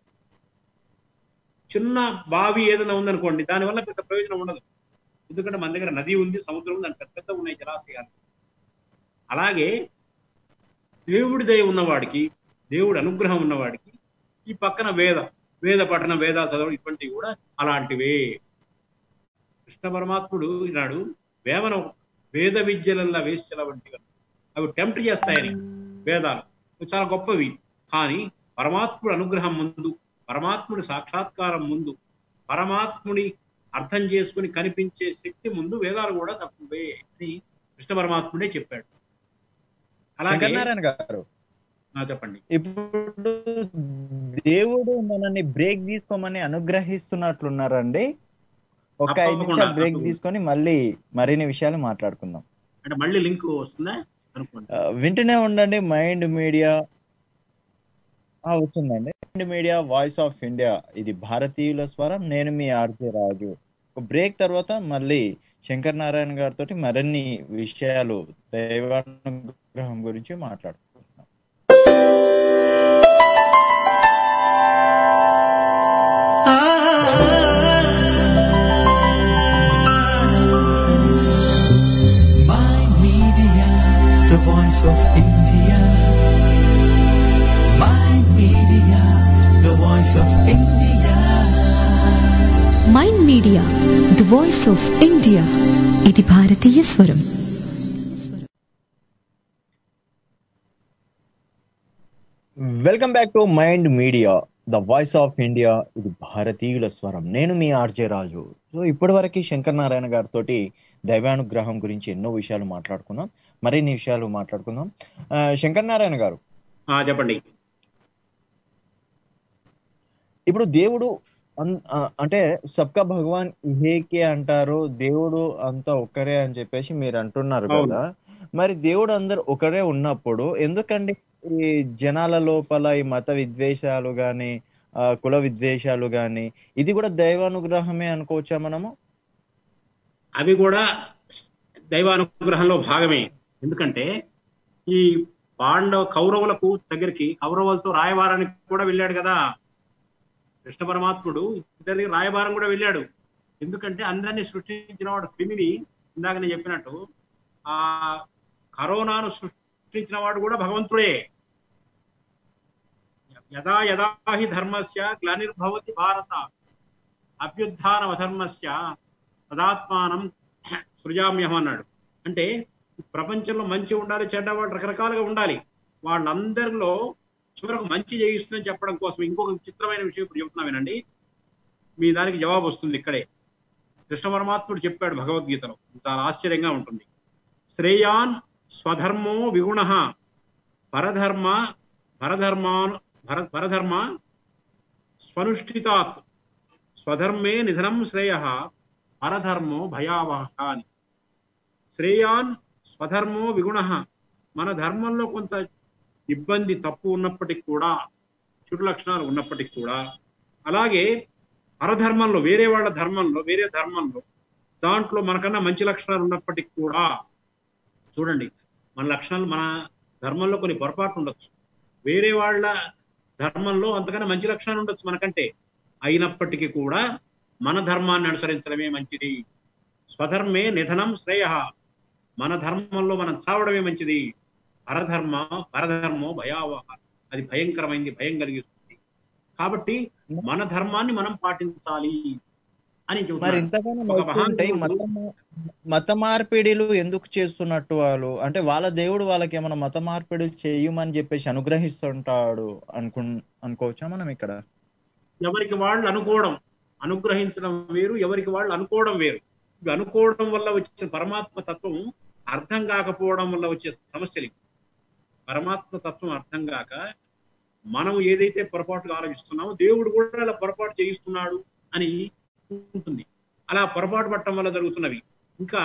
చిన్న బావి ఏదైనా ఉందనుకోండి, దానివల్ల పెద్ద ప్రయోజనం ఉండదు. ఎందుకంటే మన దగ్గర నది ఉంది, సముద్రం ఉంది, దాని పెద్ద పెద్ద ఉన్నాయి జలాశయాలు. అలాగే దేవుడి దయ ఉన్నవాడికి, దేవుడి అనుగ్రహం ఉన్నవాడికి ఈ పక్కన వేద పఠనం, వేదాలు చదవడం ఇటువంటివి కూడా అలాంటివే. కృష్ణ పరమాత్ముడు ఈనాడు వేద విద్యలల్లా వేశ్యల వంటివి అవి టెంప్ట్ చేస్తాయని. వేదాలు చాలా గొప్పవి, కానీ పరమాత్ముడి అనుగ్రహం ముందు, పరమాత్ముడి సాక్షాత్కారం ముందు, పరమాత్ముని అర్థం చేసుకుని కనిపించే శక్తి ముందు వేదాలు కూడా తక్కువే అని కృష్ణ పరమాత్ముడే చెప్పాడు. అలాగే నారాయణ గారు చెప్పండి. ఇప్పుడు దేవుడు మనల్ని బ్రేక్ తీసుకోమని అనుగ్రహిస్తున్నట్లున్నారండి. ఒక 5 నిమిషాలు బ్రేక్ తీసుకొని మళ్ళీ మరిన్ని విషయాలు మాట్లాడుకుందాం. అంటే మళ్ళీ లింక్ వస్తుందా అనుకోండి. వింటూనే ఉండండి మైండ్ మీడియా. వస్తుందండి. Mind media, voice of India. ఇది భారతీయుల స్వరం. నేను మీ ఆర్జే రాజు. ఒక బ్రేక్ తర్వాత మళ్ళీ శంకర్ నారాయణ గారితో మరిన్ని విషయాలు దైవానుగ్రహం గురించి మాట్లాడుకుందాం. Mind Media, the voice of India. Mind Media, the voice of India. Mind media, the voice of India. ఇది భారతీయ స్వరం. Welcome back to mind media, the voice of India. ఇది భారతీయుల స్వరం. నేను మీ ఆర్జే రాజు. సో ఇప్పటి వరకు శంకర్ నారాయణ గారితో దైవానుగ్రహం గురించి ఎన్నో విషయాలు మాట్లాడుకున్నాం. మరిన్ని విషయాలు మాట్లాడుకుందాం. శంకర్ నారాయణ గారు చెప్పండి. ఇప్పుడు దేవుడు అంటే సబ్కా భగవాన్ ఇహేకే అంటారు, దేవుడు అంతా ఒక్కరే అని చెప్పేసి మీరు అంటున్నారు కదా. మరి దేవుడు అందరు ఒకరే ఉన్నప్పుడు ఎందుకండి ఈ జనాల లోపల ఈ మత విద్వేషాలు గాని, కుల విద్వేషాలు గాని, ఇది కూడా దైవానుగ్రహమే అనుకోవచ్చా మనము? అవి కూడా దైవానుగ్రహంలో భాగమే. ఎందుకంటే ఈ కౌరవులకు దగ్గరికి, కౌరవులతో రాయబారానికి కూడా వెళ్ళాడు కదా కృష్ణ పరమాత్ముడు. ఇద్దరికి రాయబారం కూడా వెళ్ళాడు. ఎందుకంటే అందరినీ సృష్టించిన వాడు క్రిమిని, ఇందాక నేను చెప్పినట్టు ఆ కరోనాను సృష్టించిన వాడు కూడా భగవంతుడే. యదా యదా హి ధర్మస్య గ్లానిర్భవతి భారత అభ్యుత్థానం అధర్మస్య తదాత్మానం సృజామ్యహం అన్నాడు. అంటే ప్రపంచంలో మంచి ఉండాలి, చెడ్డవాడు రకరకాలుగా ఉండాలి. వాళ్ళందరిలో చివరకు మంచి చేయిస్తుందని చెప్పడం కోసం ఇంకొక విచిత్రమైన విషయం ఇప్పుడు చెప్తున్నా వినండి. మీ దానికి జవాబు వస్తుంది ఇక్కడే. కృష్ణ పరమాత్ముడు చెప్పాడు భగవద్గీతలో, చాలా ఆశ్చర్యంగా ఉంటుంది. శ్రేయాన్ స్వధర్మో విగుణ పరధర్మ స్వనుష్ఠితాత్ స్వధర్మే నిధనం శ్రేయ పరధర్మో భయావహ అని. శ్రేయాన్ స్వధర్మో విగుణ, మన ధర్మంలో కొంత ఇబ్బంది, తప్పు ఉన్నప్పటికీ కూడా, చెడు లక్షణాలు ఉన్నప్పటికీ కూడా, అలాగే పరధర్మంలో, వేరే వాళ్ళ ధర్మంలో, వేరే ధర్మంలో దాంట్లో మనకన్నా మంచి లక్షణాలు ఉన్నప్పటికీ కూడా, చూడండి మన లక్షణాలు, మన ధర్మంలో కొన్ని పొరపాట్లు ఉండొచ్చు, వేరే వాళ్ళ ధర్మంలో అంతకన్నా మంచి లక్షణాలు ఉండొచ్చు మనకంటే. అయినప్పటికీ కూడా మన ధర్మాన్ని అనుసరించడమే మంచిది. స్వధర్మే నిధనం శ్రేయ, మన ధర్మంలో మనం చావడమే మంచిది. పరధర్మో భయావహ, అది భయంకరమైంది, భయం కలిగిస్తుంది. కాబట్టి మన ధర్మాన్ని మనం పాటించాలి అని చెప్తున్నారు. మత మార్పిడిలు ఎందుకు చేస్తున్నట్టు వాళ్ళు? అంటే వాళ్ళ దేవుడు వాళ్ళకి ఏమైనా మత మార్పిడి చేయమని చెప్పేసి అనుగ్రహిస్తుంటాడు అనుకోవచ్చా మనం ఇక్కడ? ఎవరికి వాళ్ళు అనుకోవడం, అనుగ్రహించడం వేరు, ఎవరికి వాళ్ళు అనుకోవడం వేరు. ఇవి అనుకోవడం వల్ల వచ్చిన పరమాత్మ తత్వం అర్థం కాకపోవడం వల్ల వచ్చే సమస్యలు. పరమాత్మ తత్వం అర్థం కాక మనం ఏదైతే పొరపాటుగా ఆలోచిస్తున్నామో దేవుడు కూడా అలా పొరపాటు చేయిస్తున్నాడు అని ఉంటుంది. అలా పొరపాటు పట్టడం వల్ల జరుగుతున్నవి. ఇంకా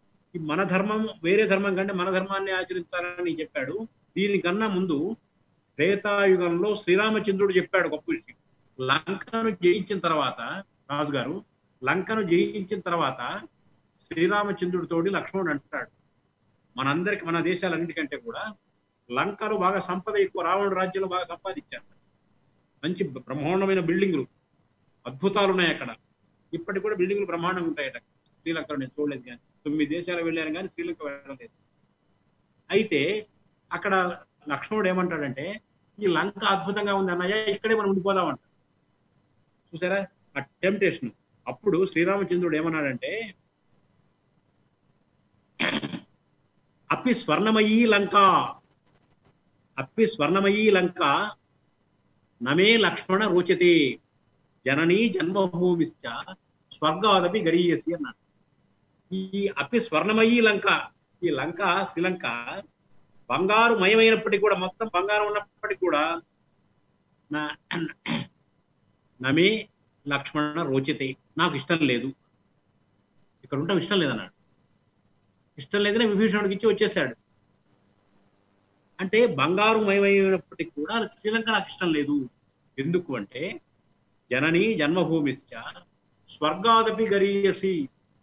మన ధర్మం వేరే ధర్మం కంటే మన ధర్మాన్ని ఆచరించాలని చెప్పాడు. దీనికన్నా ముందు త్రేతాయుగంలో శ్రీరామచంద్రుడు చెప్పాడు గొప్ప విషయం. లంకను జయించిన తర్వాత రాజుగారు లంకను జయించిన తర్వాత శ్రీరామచంద్రుడితోటి లక్ష్మణుడు అంటాడు, మనందరికి మన దేశాలన్నిటికంటే కూడా లంకలో బాగా సంపద ఎక్కువ, రావణుడు రాజ్యంలో బాగా సంపాదించారు. మంచి బ్రహ్మాండమైన బిల్డింగులు, అద్భుతాలు ఉన్నాయి అక్కడ. ఇప్పటికి కూడా బిల్డింగులు బ్రహ్మాండంగా ఉంటాయట. శ్రీలంకలో నేను చూడలేదు, కానీ 9 దేశాలు వెళ్ళాను కానీ శ్రీలంక వెళ్ళలేదు. అయితే అక్కడ లక్ష్మణుడు ఏమంటాడంటే, ఈ లంక అద్భుతంగా ఉంది అన్నయ్య, ఇక్కడే మనం ఉండిపోదామంట. చూసారా ఆ టెంప్టేషన్. అప్పుడు శ్రీరామచంద్రుడు ఏమన్నాడంటే, అప్పి స్వర్ణమయీ లంక, అప్పి స్వర్ణమయీ లంక నమే లక్ష్మణ రోచతే జననీ జన్మభూమిశ్చ స్వర్గాదపి గరీయసి అన్నాడు. ఈ అప్పి స్వర్ణమయీ లంక, ఈ లంక శ్రీలంక బంగారు మయమైనప్పటికీ కూడా, మొత్తం బంగారం ఉన్నప్పటికీ కూడా నమే లక్ష్మణ రోచతే, నాకు ఇష్టం లేదు, ఇక్కడ ఉండటం ఇష్టం లేదన్నాడు. ఇష్టం లేదని విభీషణుడికి ఇచ్చి వచ్చేసాడు. అంటే బంగారు మయమైనప్పటికీ కూడా శ్రీలంక నాకు ఇష్టం లేదు. ఎందుకు అంటే జననీ జన్మభూమిశ్చ స్వర్గాదపి గరీయసి,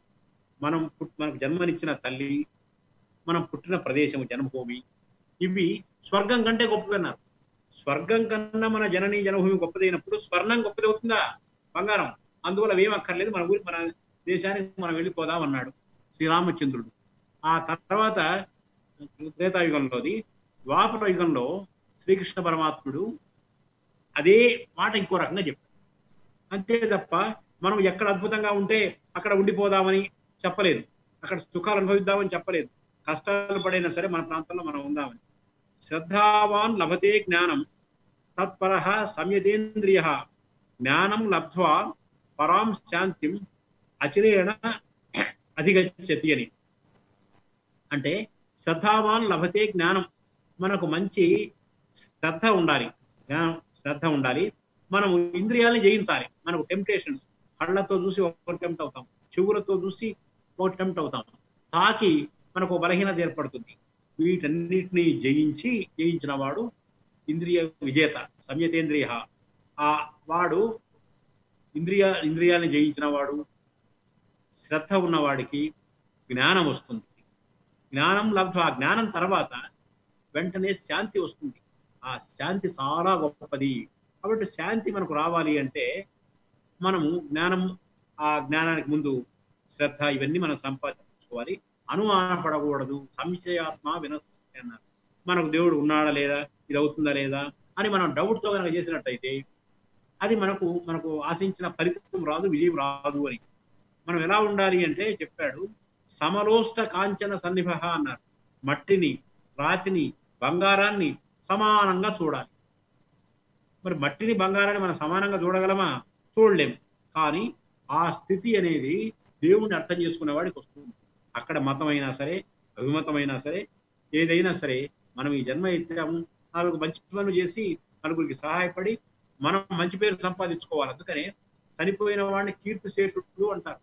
మనకు జన్మనిచ్చిన తల్లి, మనం పుట్టిన ప్రదేశం జన్మభూమి, ఇవి స్వర్గం కంటే గొప్పదన్నారు. స్వర్గం కన్నా మన జననీ జన్మభూమి గొప్పదైనప్పుడు స్వర్ణం గొప్పది అవుతుందా, బంగారం. అందువల్ల అవేం అక్కర్లేదు, మన ఊరి మన దేశానికి మనం వెళ్ళిపోదాం అన్నాడు శ్రీరామచంద్రుడు. ఆ తర్వాత త్రేతాయుగంలోది ద్వాపర యుగంలో శ్రీకృష్ణ పరమాత్ముడు అదే మాట ఇంకో రకంగా చెప్పాడు. అంతే తప్ప మనం ఎక్కడ అద్భుతంగా ఉంటే అక్కడ ఉండిపోదామని చెప్పలేదు, అక్కడ సుఖాలు అనుభవిద్దామని చెప్పలేదు. కష్టాలు పడైనా సరే మన ప్రాంతంలో మనం ఉందామని. శ్రద్ధావాన్ లభతే జ్ఞానం తత్పరః సంయతేంద్రియ జ్ఞానం లబ్ధ్వా పరాం శాంతిం అచిరేణ అధిగచ్చతి అని. అంటే శ్రద్ధావాన్ లభతే జ్ఞానం, మనకు మంచి శ్రద్ధ ఉండాలి, శ్రద్ధ ఉండాలి. మనం ఇంద్రియాలను జయించాలి. మనకు టెంప్టేషన్స్, కళ్ళతో చూసి ఒక టెంప్ట్ అవుతాం, చెవులతో చూసి ఒక టెంప్ట్ అవుతాం, తాకి మనకు బలహీనత ఏర్పడుతుంది. వీటన్నిటిని జయించిన వాడు ఇంద్రియ విజేత, సంయతేంద్రియ. వాడు ఇంద్రియాలను జయించిన వాడు, శ్రద్ధ ఉన్నవాడికి జ్ఞానం వస్తుంది. జ్ఞానం లబ్ధ, ఆ జ్ఞానం తర్వాత వెంటనే శాంతి వస్తుంది. ఆ శాంతి చాలా గొప్పది. కాబట్టి శాంతి మనకు రావాలి అంటే మనము ఆ జ్ఞానానికి ముందు శ్రద్ధ, ఇవన్నీ మనం సంపాదించుకోవాలి. అనుమానపడకూడదు. సంశయాత్మ వినస్తి అన్నారు. మనకు దేవుడు ఉన్నాడా లేదా, ఇది అవుతుందా లేదా అని మనం డౌట్తో కనుక చేసినట్టయితే అది మనకు ఆశించిన ఫలితం రాదు, విజయం రాదు అని. మనం ఎలా ఉండాలి అంటే చెప్పాడు, సమలోష్ట కాంచన సన్నిభ అన్నారు. మట్టిని, రాతిని, బంగారాన్ని సమానంగా చూడాలి. మరి మట్టిని, బంగారాన్ని మనం సమానంగా చూడగలమా? చూడలేం. కానీ ఆ స్థితి అనేది దేవుణ్ణి అర్థం చేసుకునే వాడికి వస్తుంది. అక్కడ మతమైనా సరే, అభిమతమైనా సరే, ఏదైనా సరే, మనం ఈ జన్మ ఎత్తాము, నాలుగు మంచి పనులు చేసి నలుగురికి సహాయపడి మనం మంచి పేరు సంపాదించుకోవాలి. అందుకనే చనిపోయిన వాడిని కీర్తి శేషుడు అంటారు.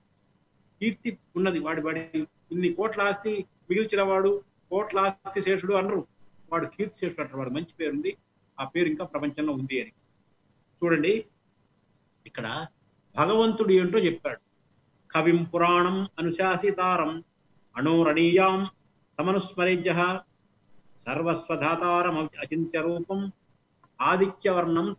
కీర్తి ఉన్నది, వాడి ఇన్ని కోట్ల ఆస్తి మిగిల్చిన వాడు కోట్ల ఆస్తి శేషుడు అనరు, వాడు కీర్తి శేషుడు అంటారు. వాడు మంచి పేరు ఉంది, ఆ పేరు ఇంకా ప్రపంచంలో ఉంది అని. చూడండి, ఇక్కడ భగవంతుడు ఏంటో చెప్పాడు. కవిం పురాణం అనుశాసితారం అణోరణీయాం సమనుస్మరేజ్య సర్వస్వధాతారం అచింత్య రూపం ఆదిత్యవర్ణం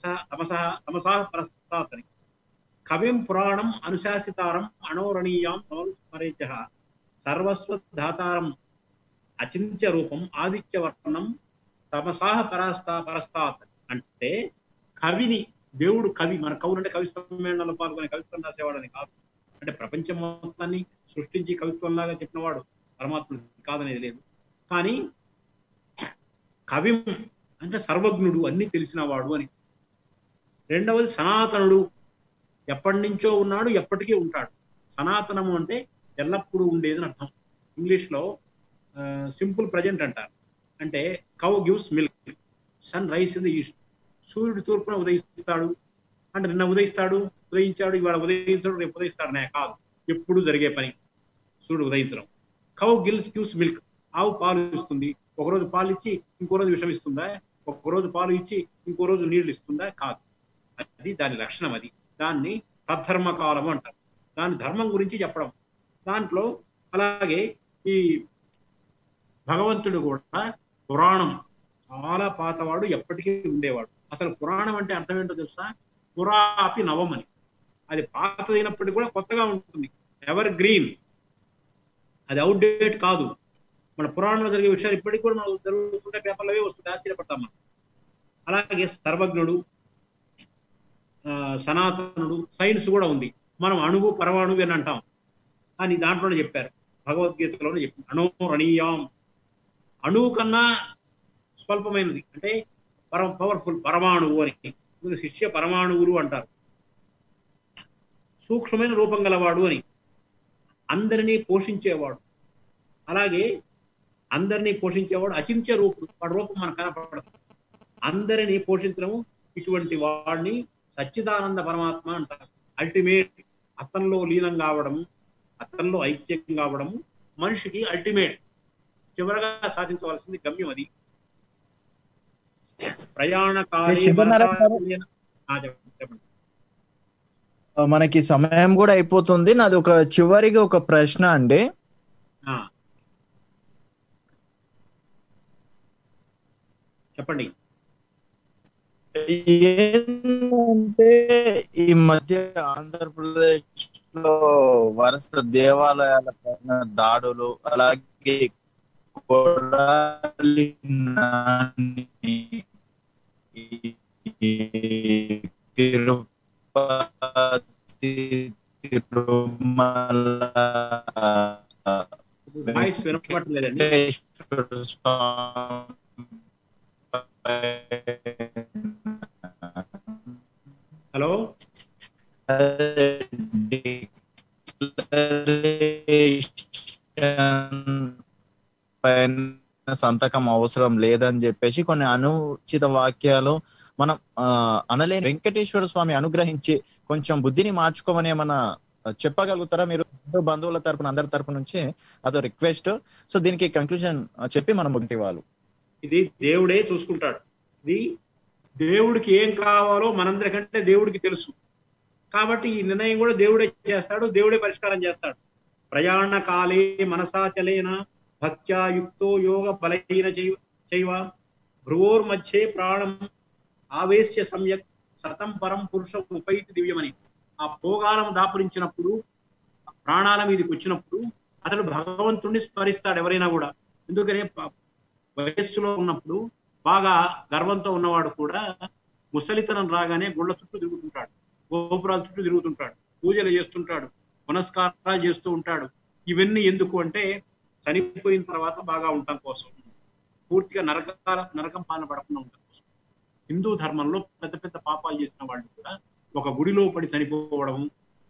తమసా ప్రస్తాతని. కవిం పురాణం అనుశాసితారం అణోరణీయాం సమనుస్మరేజ్య సర్వస్వధాతారం అచింత్య రూపం ఆదిత్యవర్ణం తమసా పరస్తాత్. అంటే కవిని, దేవుడు కవి. మన కవులు అంటే కవి సమ్మేళనంలో పాల్గొనే కవిత్వం రాసేవాడని కాదు. అంటే ప్రపంచం మొత్తాన్ని సృష్టించి కవిత్వంలాగా చెప్పినవాడు పరమాత్ముడు కాదనేది లేదు. కానీ కవి అంటే సర్వజ్ఞుడు, అన్ని తెలిసినవాడు అని. రెండవది సనాతనుడు, ఎప్పటి నుంచో ఉన్నాడు, ఎప్పటికీ ఉంటాడు. సనాతనము అంటే ఎల్లప్పుడూ ఉండేదని అర్థం. ఇంగ్లీష్లో సింపుల్ ప్రజెంట్ అంటారు. అంటే cow gives milk, sun rise in the east. సూర్యుడు తూర్పున ఉదయిస్తాడు అంటే నిన్న ఉదయించాడు, ఇవాళ ఉదయించాడు, రేపు ఉదయిస్తాడు నే కాదు, ఎప్పుడు జరిగే పని సూర్యుడు ఉదయించడం. కౌ గివ్స్ మిల్క్, ఆవు పాలు ఇస్తుంది. ఒకరోజు పాలు ఇచ్చి ఇంకో రోజు విషం ఇస్తుందా? ఒక్కరోజు పాలు ఇచ్చి ఇంకో రోజు నీళ్లు ఇస్తుందా? కాదు. అది దాని లక్షణం. అది దాన్ని తద్ధర్మ కాలము అంటారు. దాని ధర్మం గురించి చెప్పడం. దాంట్లో అలాగే ఈ భగవంతుడు కూడా పురాణం చాలా పాతవాడు, ఎప్పటికీ ఉండేవాడు. అసలు పురాణం అంటే అర్థం ఏంటో తెలుసా? పురాపి నవం అని. అది పాతదైనప్పటికీ కూడా కొత్తగా ఉంటుంది, ఎవర్ గ్రీన్, అది అవుట్డేట్ కాదు. మన పురాణంలో జరిగే విషయాలు ఇప్పటికీ కూడా మనం జరుగుతుంటే పేపర్లవే వస్తుంది, ఆశ్చర్యపడతాం మనం. అలాగే సర్వజ్ఞుడు, సనాతనుడు, సైన్స్ కూడా ఉంది. మనం అణువు పరమాణువు అని అంటాం, అని దాంట్లోనే చెప్పారు, భగవద్గీతలోనే చెప్పింది. అణోరణీయం, అణువు కన్నా స్వల్పమైనది అంటే పవర్ఫుల్ పరమాణువు అని. శిష్య పరమాణువులు అంటారు. సూక్ష్మమైన రూపం గలవాడు అని, అందరినీ పోషించేవాడు. అలాగే అందరినీ పోషించేవాడు అచింత్య రూపుడు, వాడి రూపం మనకు కనపడదు. అందరినీ పోషించడము, ఇటువంటి వాడిని సచ్చిదానంద పరమాత్మ అంటారు. అల్టిమేట్, అతనిలో లీనం కావడము, అతనిలో ఐక్యం కావడము మనిషికి అల్టిమేట్, చివరగా సాధించవలసింది గమ్యం. అది ప్రయాణకాలే చెప్పండి. మనకి సమయం కూడా అయిపోతుంది. నాది ఒక చివరిగా ఒక ప్రశ్న అండి. చెప్పండి. ఏంటంటే ఈ మధ్య ఆంధ్రప్రదేశ్ లో వరుస దేవాలయాల పైన దాడులు, అలాగే కొడాలి నాని, తిరుపతి, తిరుమల వాయిస్ వినపడలేదండి. హలో, పైన సంతకం అవసరం లేదని చెప్పేసి కొన్ని అనుచిత వాక్యాలు మనం అనలేని వెంకటేశ్వర స్వామి అనుగ్రహించి కొంచెం బుద్ధిని మార్చుకోమని ఏమన్నా చెప్పగలుగుతారా మీరు? బంధువుల తరపున, అందరి తరపు నుంచి అదో రిక్వెస్ట్. సో దీనికి కంక్లూజన్ చెప్పి మనం ఒకటి వాళ్ళు, ఇది దేవుడే చూసుకుంటాడు. ఇది దేవుడికి ఏం కావాలో మనందరికంటే దేవుడికి తెలుసు. కాబట్టి ఈ నిర్ణయం కూడా దేవుడే చేస్తాడు, దేవుడే పరిష్కారం చేస్తాడు. ప్రయాణ కాలే మనసాచలేన భక్త్యా యుక్తో యోగ బలైన చైవ భ్రువోర్మధ్యే ప్రాణం ఆవేశ్య సమ్యక్ సతం పరం పురుష ఉపైతి దివ్యమని. ఆ భోగాలం దాపురించినప్పుడు, ప్రాణాల మీదకి వచ్చినప్పుడు అతడు భగవంతుణ్ణి స్మరిస్తాడు ఎవరైనా కూడా. ఎందుకనే వయస్సులో ఉన్నప్పుడు బాగా గర్వంతో ఉన్నవాడు కూడా ముసలితనం రాగానే గుళ్ళ చుట్టూ తిరుగుతుంటాడు, గోపురాల చుట్టూ తిరుగుతుంటాడు, పూజలు చేస్తుంటాడు, పునస్కారాలు చేస్తూ ఉంటాడు. ఇవన్నీ ఎందుకు అంటే చనిపోయిన తర్వాత బాగా ఉండటం కోసం, పూర్తిగా నరకం పాలన పడకుండా ఉండటం కోసం. హిందూ ధర్మంలో పెద్ద పెద్ద పాపాలు చేసిన వాళ్ళు కూడా ఒక గుడిలో పడి చనిపోవడం,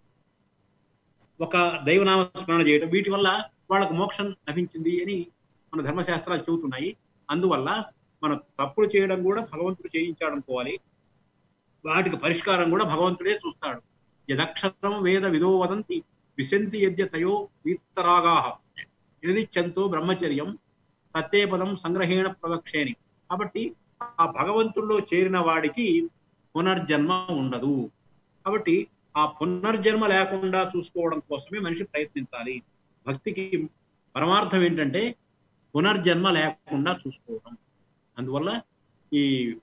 ఒక దైవనామ స్మరణ చేయడం, వీటి వల్ల వాళ్ళకు మోక్షం లభించింది అని మన ధర్మశాస్త్రాలు చెబుతున్నాయి. అందువల్ల మనం తప్పులు చేయడం కూడా భగవంతుడు చేయించాడనుకోవాలి, వాటికి పరిష్కారం కూడా భగవంతుడే చూస్తాడు. యదక్షరం వేద విదో వదంతి విశంతి యద్యతయో వీతరాగాః యదిచ్ఛంతో బ్రహ్మచర్యం తత్తే పదం సంగ్రహేణ ప్రవక్షేని. కాబట్టి ఆ భగవంతుల్లో చేరిన వాడికి పునర్జన్మ ఉండదు. కాబట్టి ఆ పునర్జన్మ లేకుండా చూసుకోవడం కోసమే మనిషి ప్రయత్నించాలి. భక్తికి పరమార్థం ఏంటంటే పునర్జన్మ లేకుండా చూసుకోవడం. అందువల్ల ఈ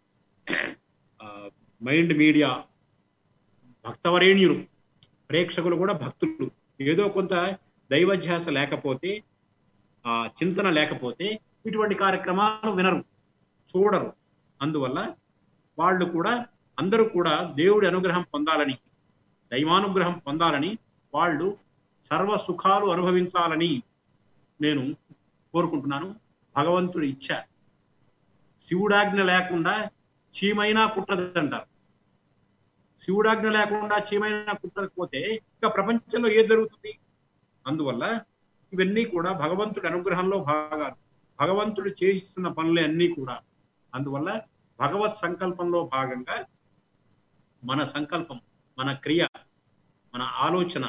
మైండ్ మీడియా భక్తవరేణ్యులు, ప్రేక్షకులు కూడా భక్తులు. ఏదో కొంత దైవధ్యాస లేకపోతే, ఆ చింతన లేకపోతే ఇటువంటి కార్యక్రమాలు వినరు, చూడరు. అందువల్ల వాళ్ళు కూడా, అందరూ కూడా దేవుడి అనుగ్రహం పొందాలని, దైవానుగ్రహం పొందాలని, వాళ్ళు సర్వ సుఖాలు అనుభవించాలని నేను కోరుకుంటున్నాను. భగవంతుడి ఇచ్చ. శివుడాజ్ఞ లేకుండా చీమైనా కుట్టదంటారు. శివుడాజ్ఞ లేకుండా చీమైనా కుట్టకపోతే ఇంకా ప్రపంచంలో ఏం జరుగుతుంది? అందువల్ల ఇవన్నీ కూడా భగవంతుడి అనుగ్రహంలో భాగాలు, భగవంతుడు చేయిస్తున్న పనులే అన్నీ కూడా. అందువల్ల భగవత్ సంకల్పంలో భాగంగా మన సంకల్పం, మన క్రియ, మన ఆలోచన,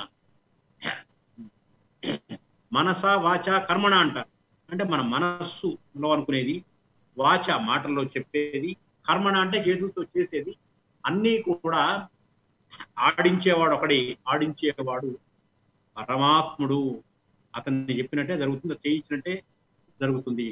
మనస వాచ కర్మణ అంటారు. అంటే మన మనస్సులో అనుకునేది, వాచ మాటల్లో చెప్పేది, కర్మణ అంటే చేతులతో చేసేది, అన్నీ కూడా ఆడించేవాడు పరమాత్ముడు. అతన్ని చెప్పినట్టే జరుగుతుంది, చేయించినట్టే జరుగుతుంది.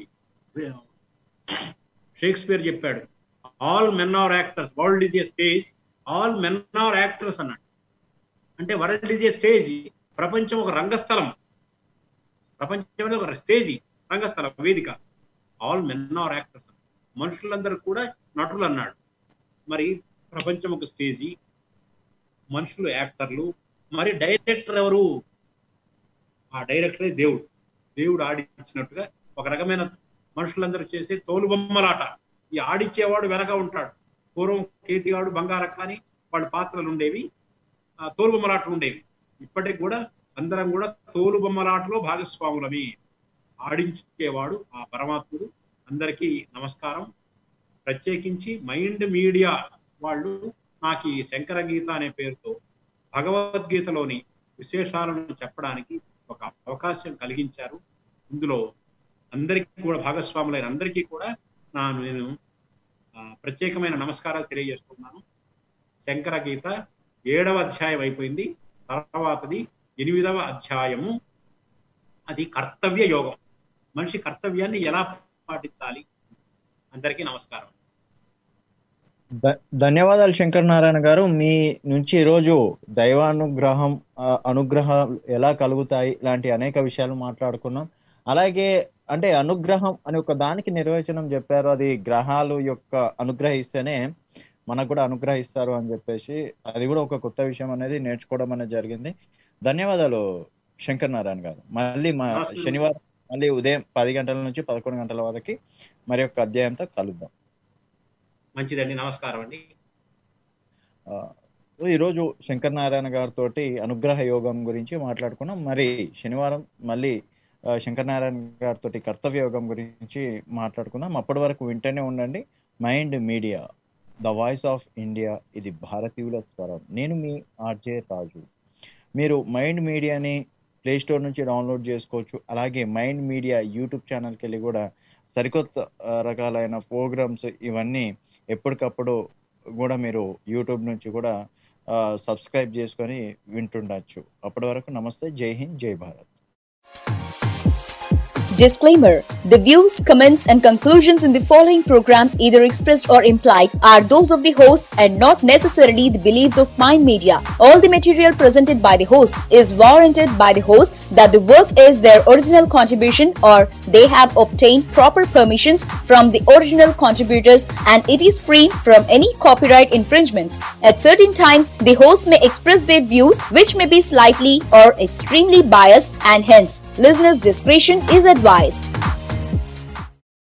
షేక్స్పియర్ చెప్పాడు, all men are actors, world is a stage, all men are actors అన్నాడు. అంటే వరల్డ్ ఈజ్ ఏ స్టేజ్, ప్రపంచం ఒక రంగస్థలం, ప్రపంచం అనేది ఒక స్టేజీ, రంగస్థలం, వేదిక. ఆల్ మెన్ ఆర్ యాక్టర్స్, మనుషులందరూ కూడా నటులు అన్నాడు. మరి ప్రపంచం ఒక స్టేజీ, మనుషులు యాక్టర్లు, మరి డైరెక్టర్ ఎవరు? ఆ డైరెక్టరే దేవుడు. దేవుడు ఆడించినట్టుగా ఒక రకమైన మనుషులందరూ చేసే తోలుబొమ్మలాట. ఈ ఆడిచ్చేవాడు వెనక ఉంటాడు. పూర్వం కేతిగాడు, బంగారక్క అని వాళ్ళ పాత్రలు ఉండేవి, తోలుబొమ్మలాటలు ఉండేవి. ఇప్పటికి కూడా అందరం కూడా తోలుబొమ్మలాటలో భాగస్వాములమి. ఆడించేవాడు ఆ పరమాత్ముడు. అందరికీ నమస్కారం. ప్రత్యేకించి మైండ్ మీడియా వాళ్ళు నాకు ఈ శంకర గీత అనే పేరుతో భగవద్గీతలోని విశేషాలను చెప్పడానికి ఒక అవకాశం కలిగించారు. ఇందులో అందరికీ కూడా భాగస్వాములైన అందరికీ కూడా నేను ప్రత్యేకమైన నమస్కారాలు తెలియజేస్తున్నాను. శంకర గీత 7వ అధ్యాయం అయిపోయింది. తర్వాతది 8వ అధ్యాయము. అది కర్తవ్య యోగం. మనిషి కర్తవ్యాన్ని ఎలా పాటించాలి. అందరికీ నమస్కారం. ధన్యవాదాలు శంకర్ నారాయణ గారు. మీ నుంచి ఈరోజు దైవానుగ్రహం, అనుగ్రహాలు ఎలా కలుగుతాయి ఇలాంటి అనేక విషయాలు మాట్లాడుకున్నాం. అలాగే అంటే అనుగ్రహం అని ఒక దానికి నిర్వచనం చెప్పారు. అది గ్రహాలు యొక్క అనుగ్రహిస్తేనే మనకు కూడా అనుగ్రహిస్తారు అని చెప్పేసి, అది కూడా ఒక కొత్త విషయం అనేది నేర్చుకోవడం అనేది జరిగింది. ధన్యవాదాలు శంకర్ నారాయణ గారు. మళ్ళీ శనివారం మళ్ళీ ఉదయం 10 గంటల నుంచి 11 గంటల వరకు మరి యొక్క అధ్యాయంతో కలుద్దాం. మంచిదండి, నమస్కారం అండి. ఈరోజు శంకర్ నారాయణ గారితో అనుగ్రహ యోగం గురించి మాట్లాడుకున్నాం. మరి శనివారం మళ్ళీ శంకర్ నారాయణ గారితో కర్తవ్య యోగం గురించి మాట్లాడుకుందాం. అప్పటి వరకు వింటూనే ఉండండి mind media, the voice of India. ఇది భారతీయుల స్వరం. నేను మీ ఆర్జే రాజు. మీరు మైండ్ మీడియాని ప్లే స్టోర్ నుంచి డౌన్లోడ్ చేసుకోవచ్చు. అలాగే మైండ్ మీడియా యూట్యూబ్ ఛానల్కి వెళ్ళి కూడా సరికొత్త రకాలైన ప్రోగ్రామ్స్ ఇవన్నీ ఎప్పటికప్పుడు కూడా మీరు యూట్యూబ్ నుంచి కూడా సబ్స్క్రైబ్ చేసుకొని వింటుండొచ్చు. అప్పటి వరకు నమస్తే, జై హింద్, జై Bharat. Disclaimer: the views, comments, and conclusions in the following program, either expressed or implied, are those of the host and not necessarily the beliefs of Mind Media. All the material presented by the host is warranted by the host that the work is their original contribution or they have obtained proper permissions from the original contributors and it is free from any copyright infringements. At certain times, the host may express their views which may be slightly or extremely biased and hence listeners' discretion is advised.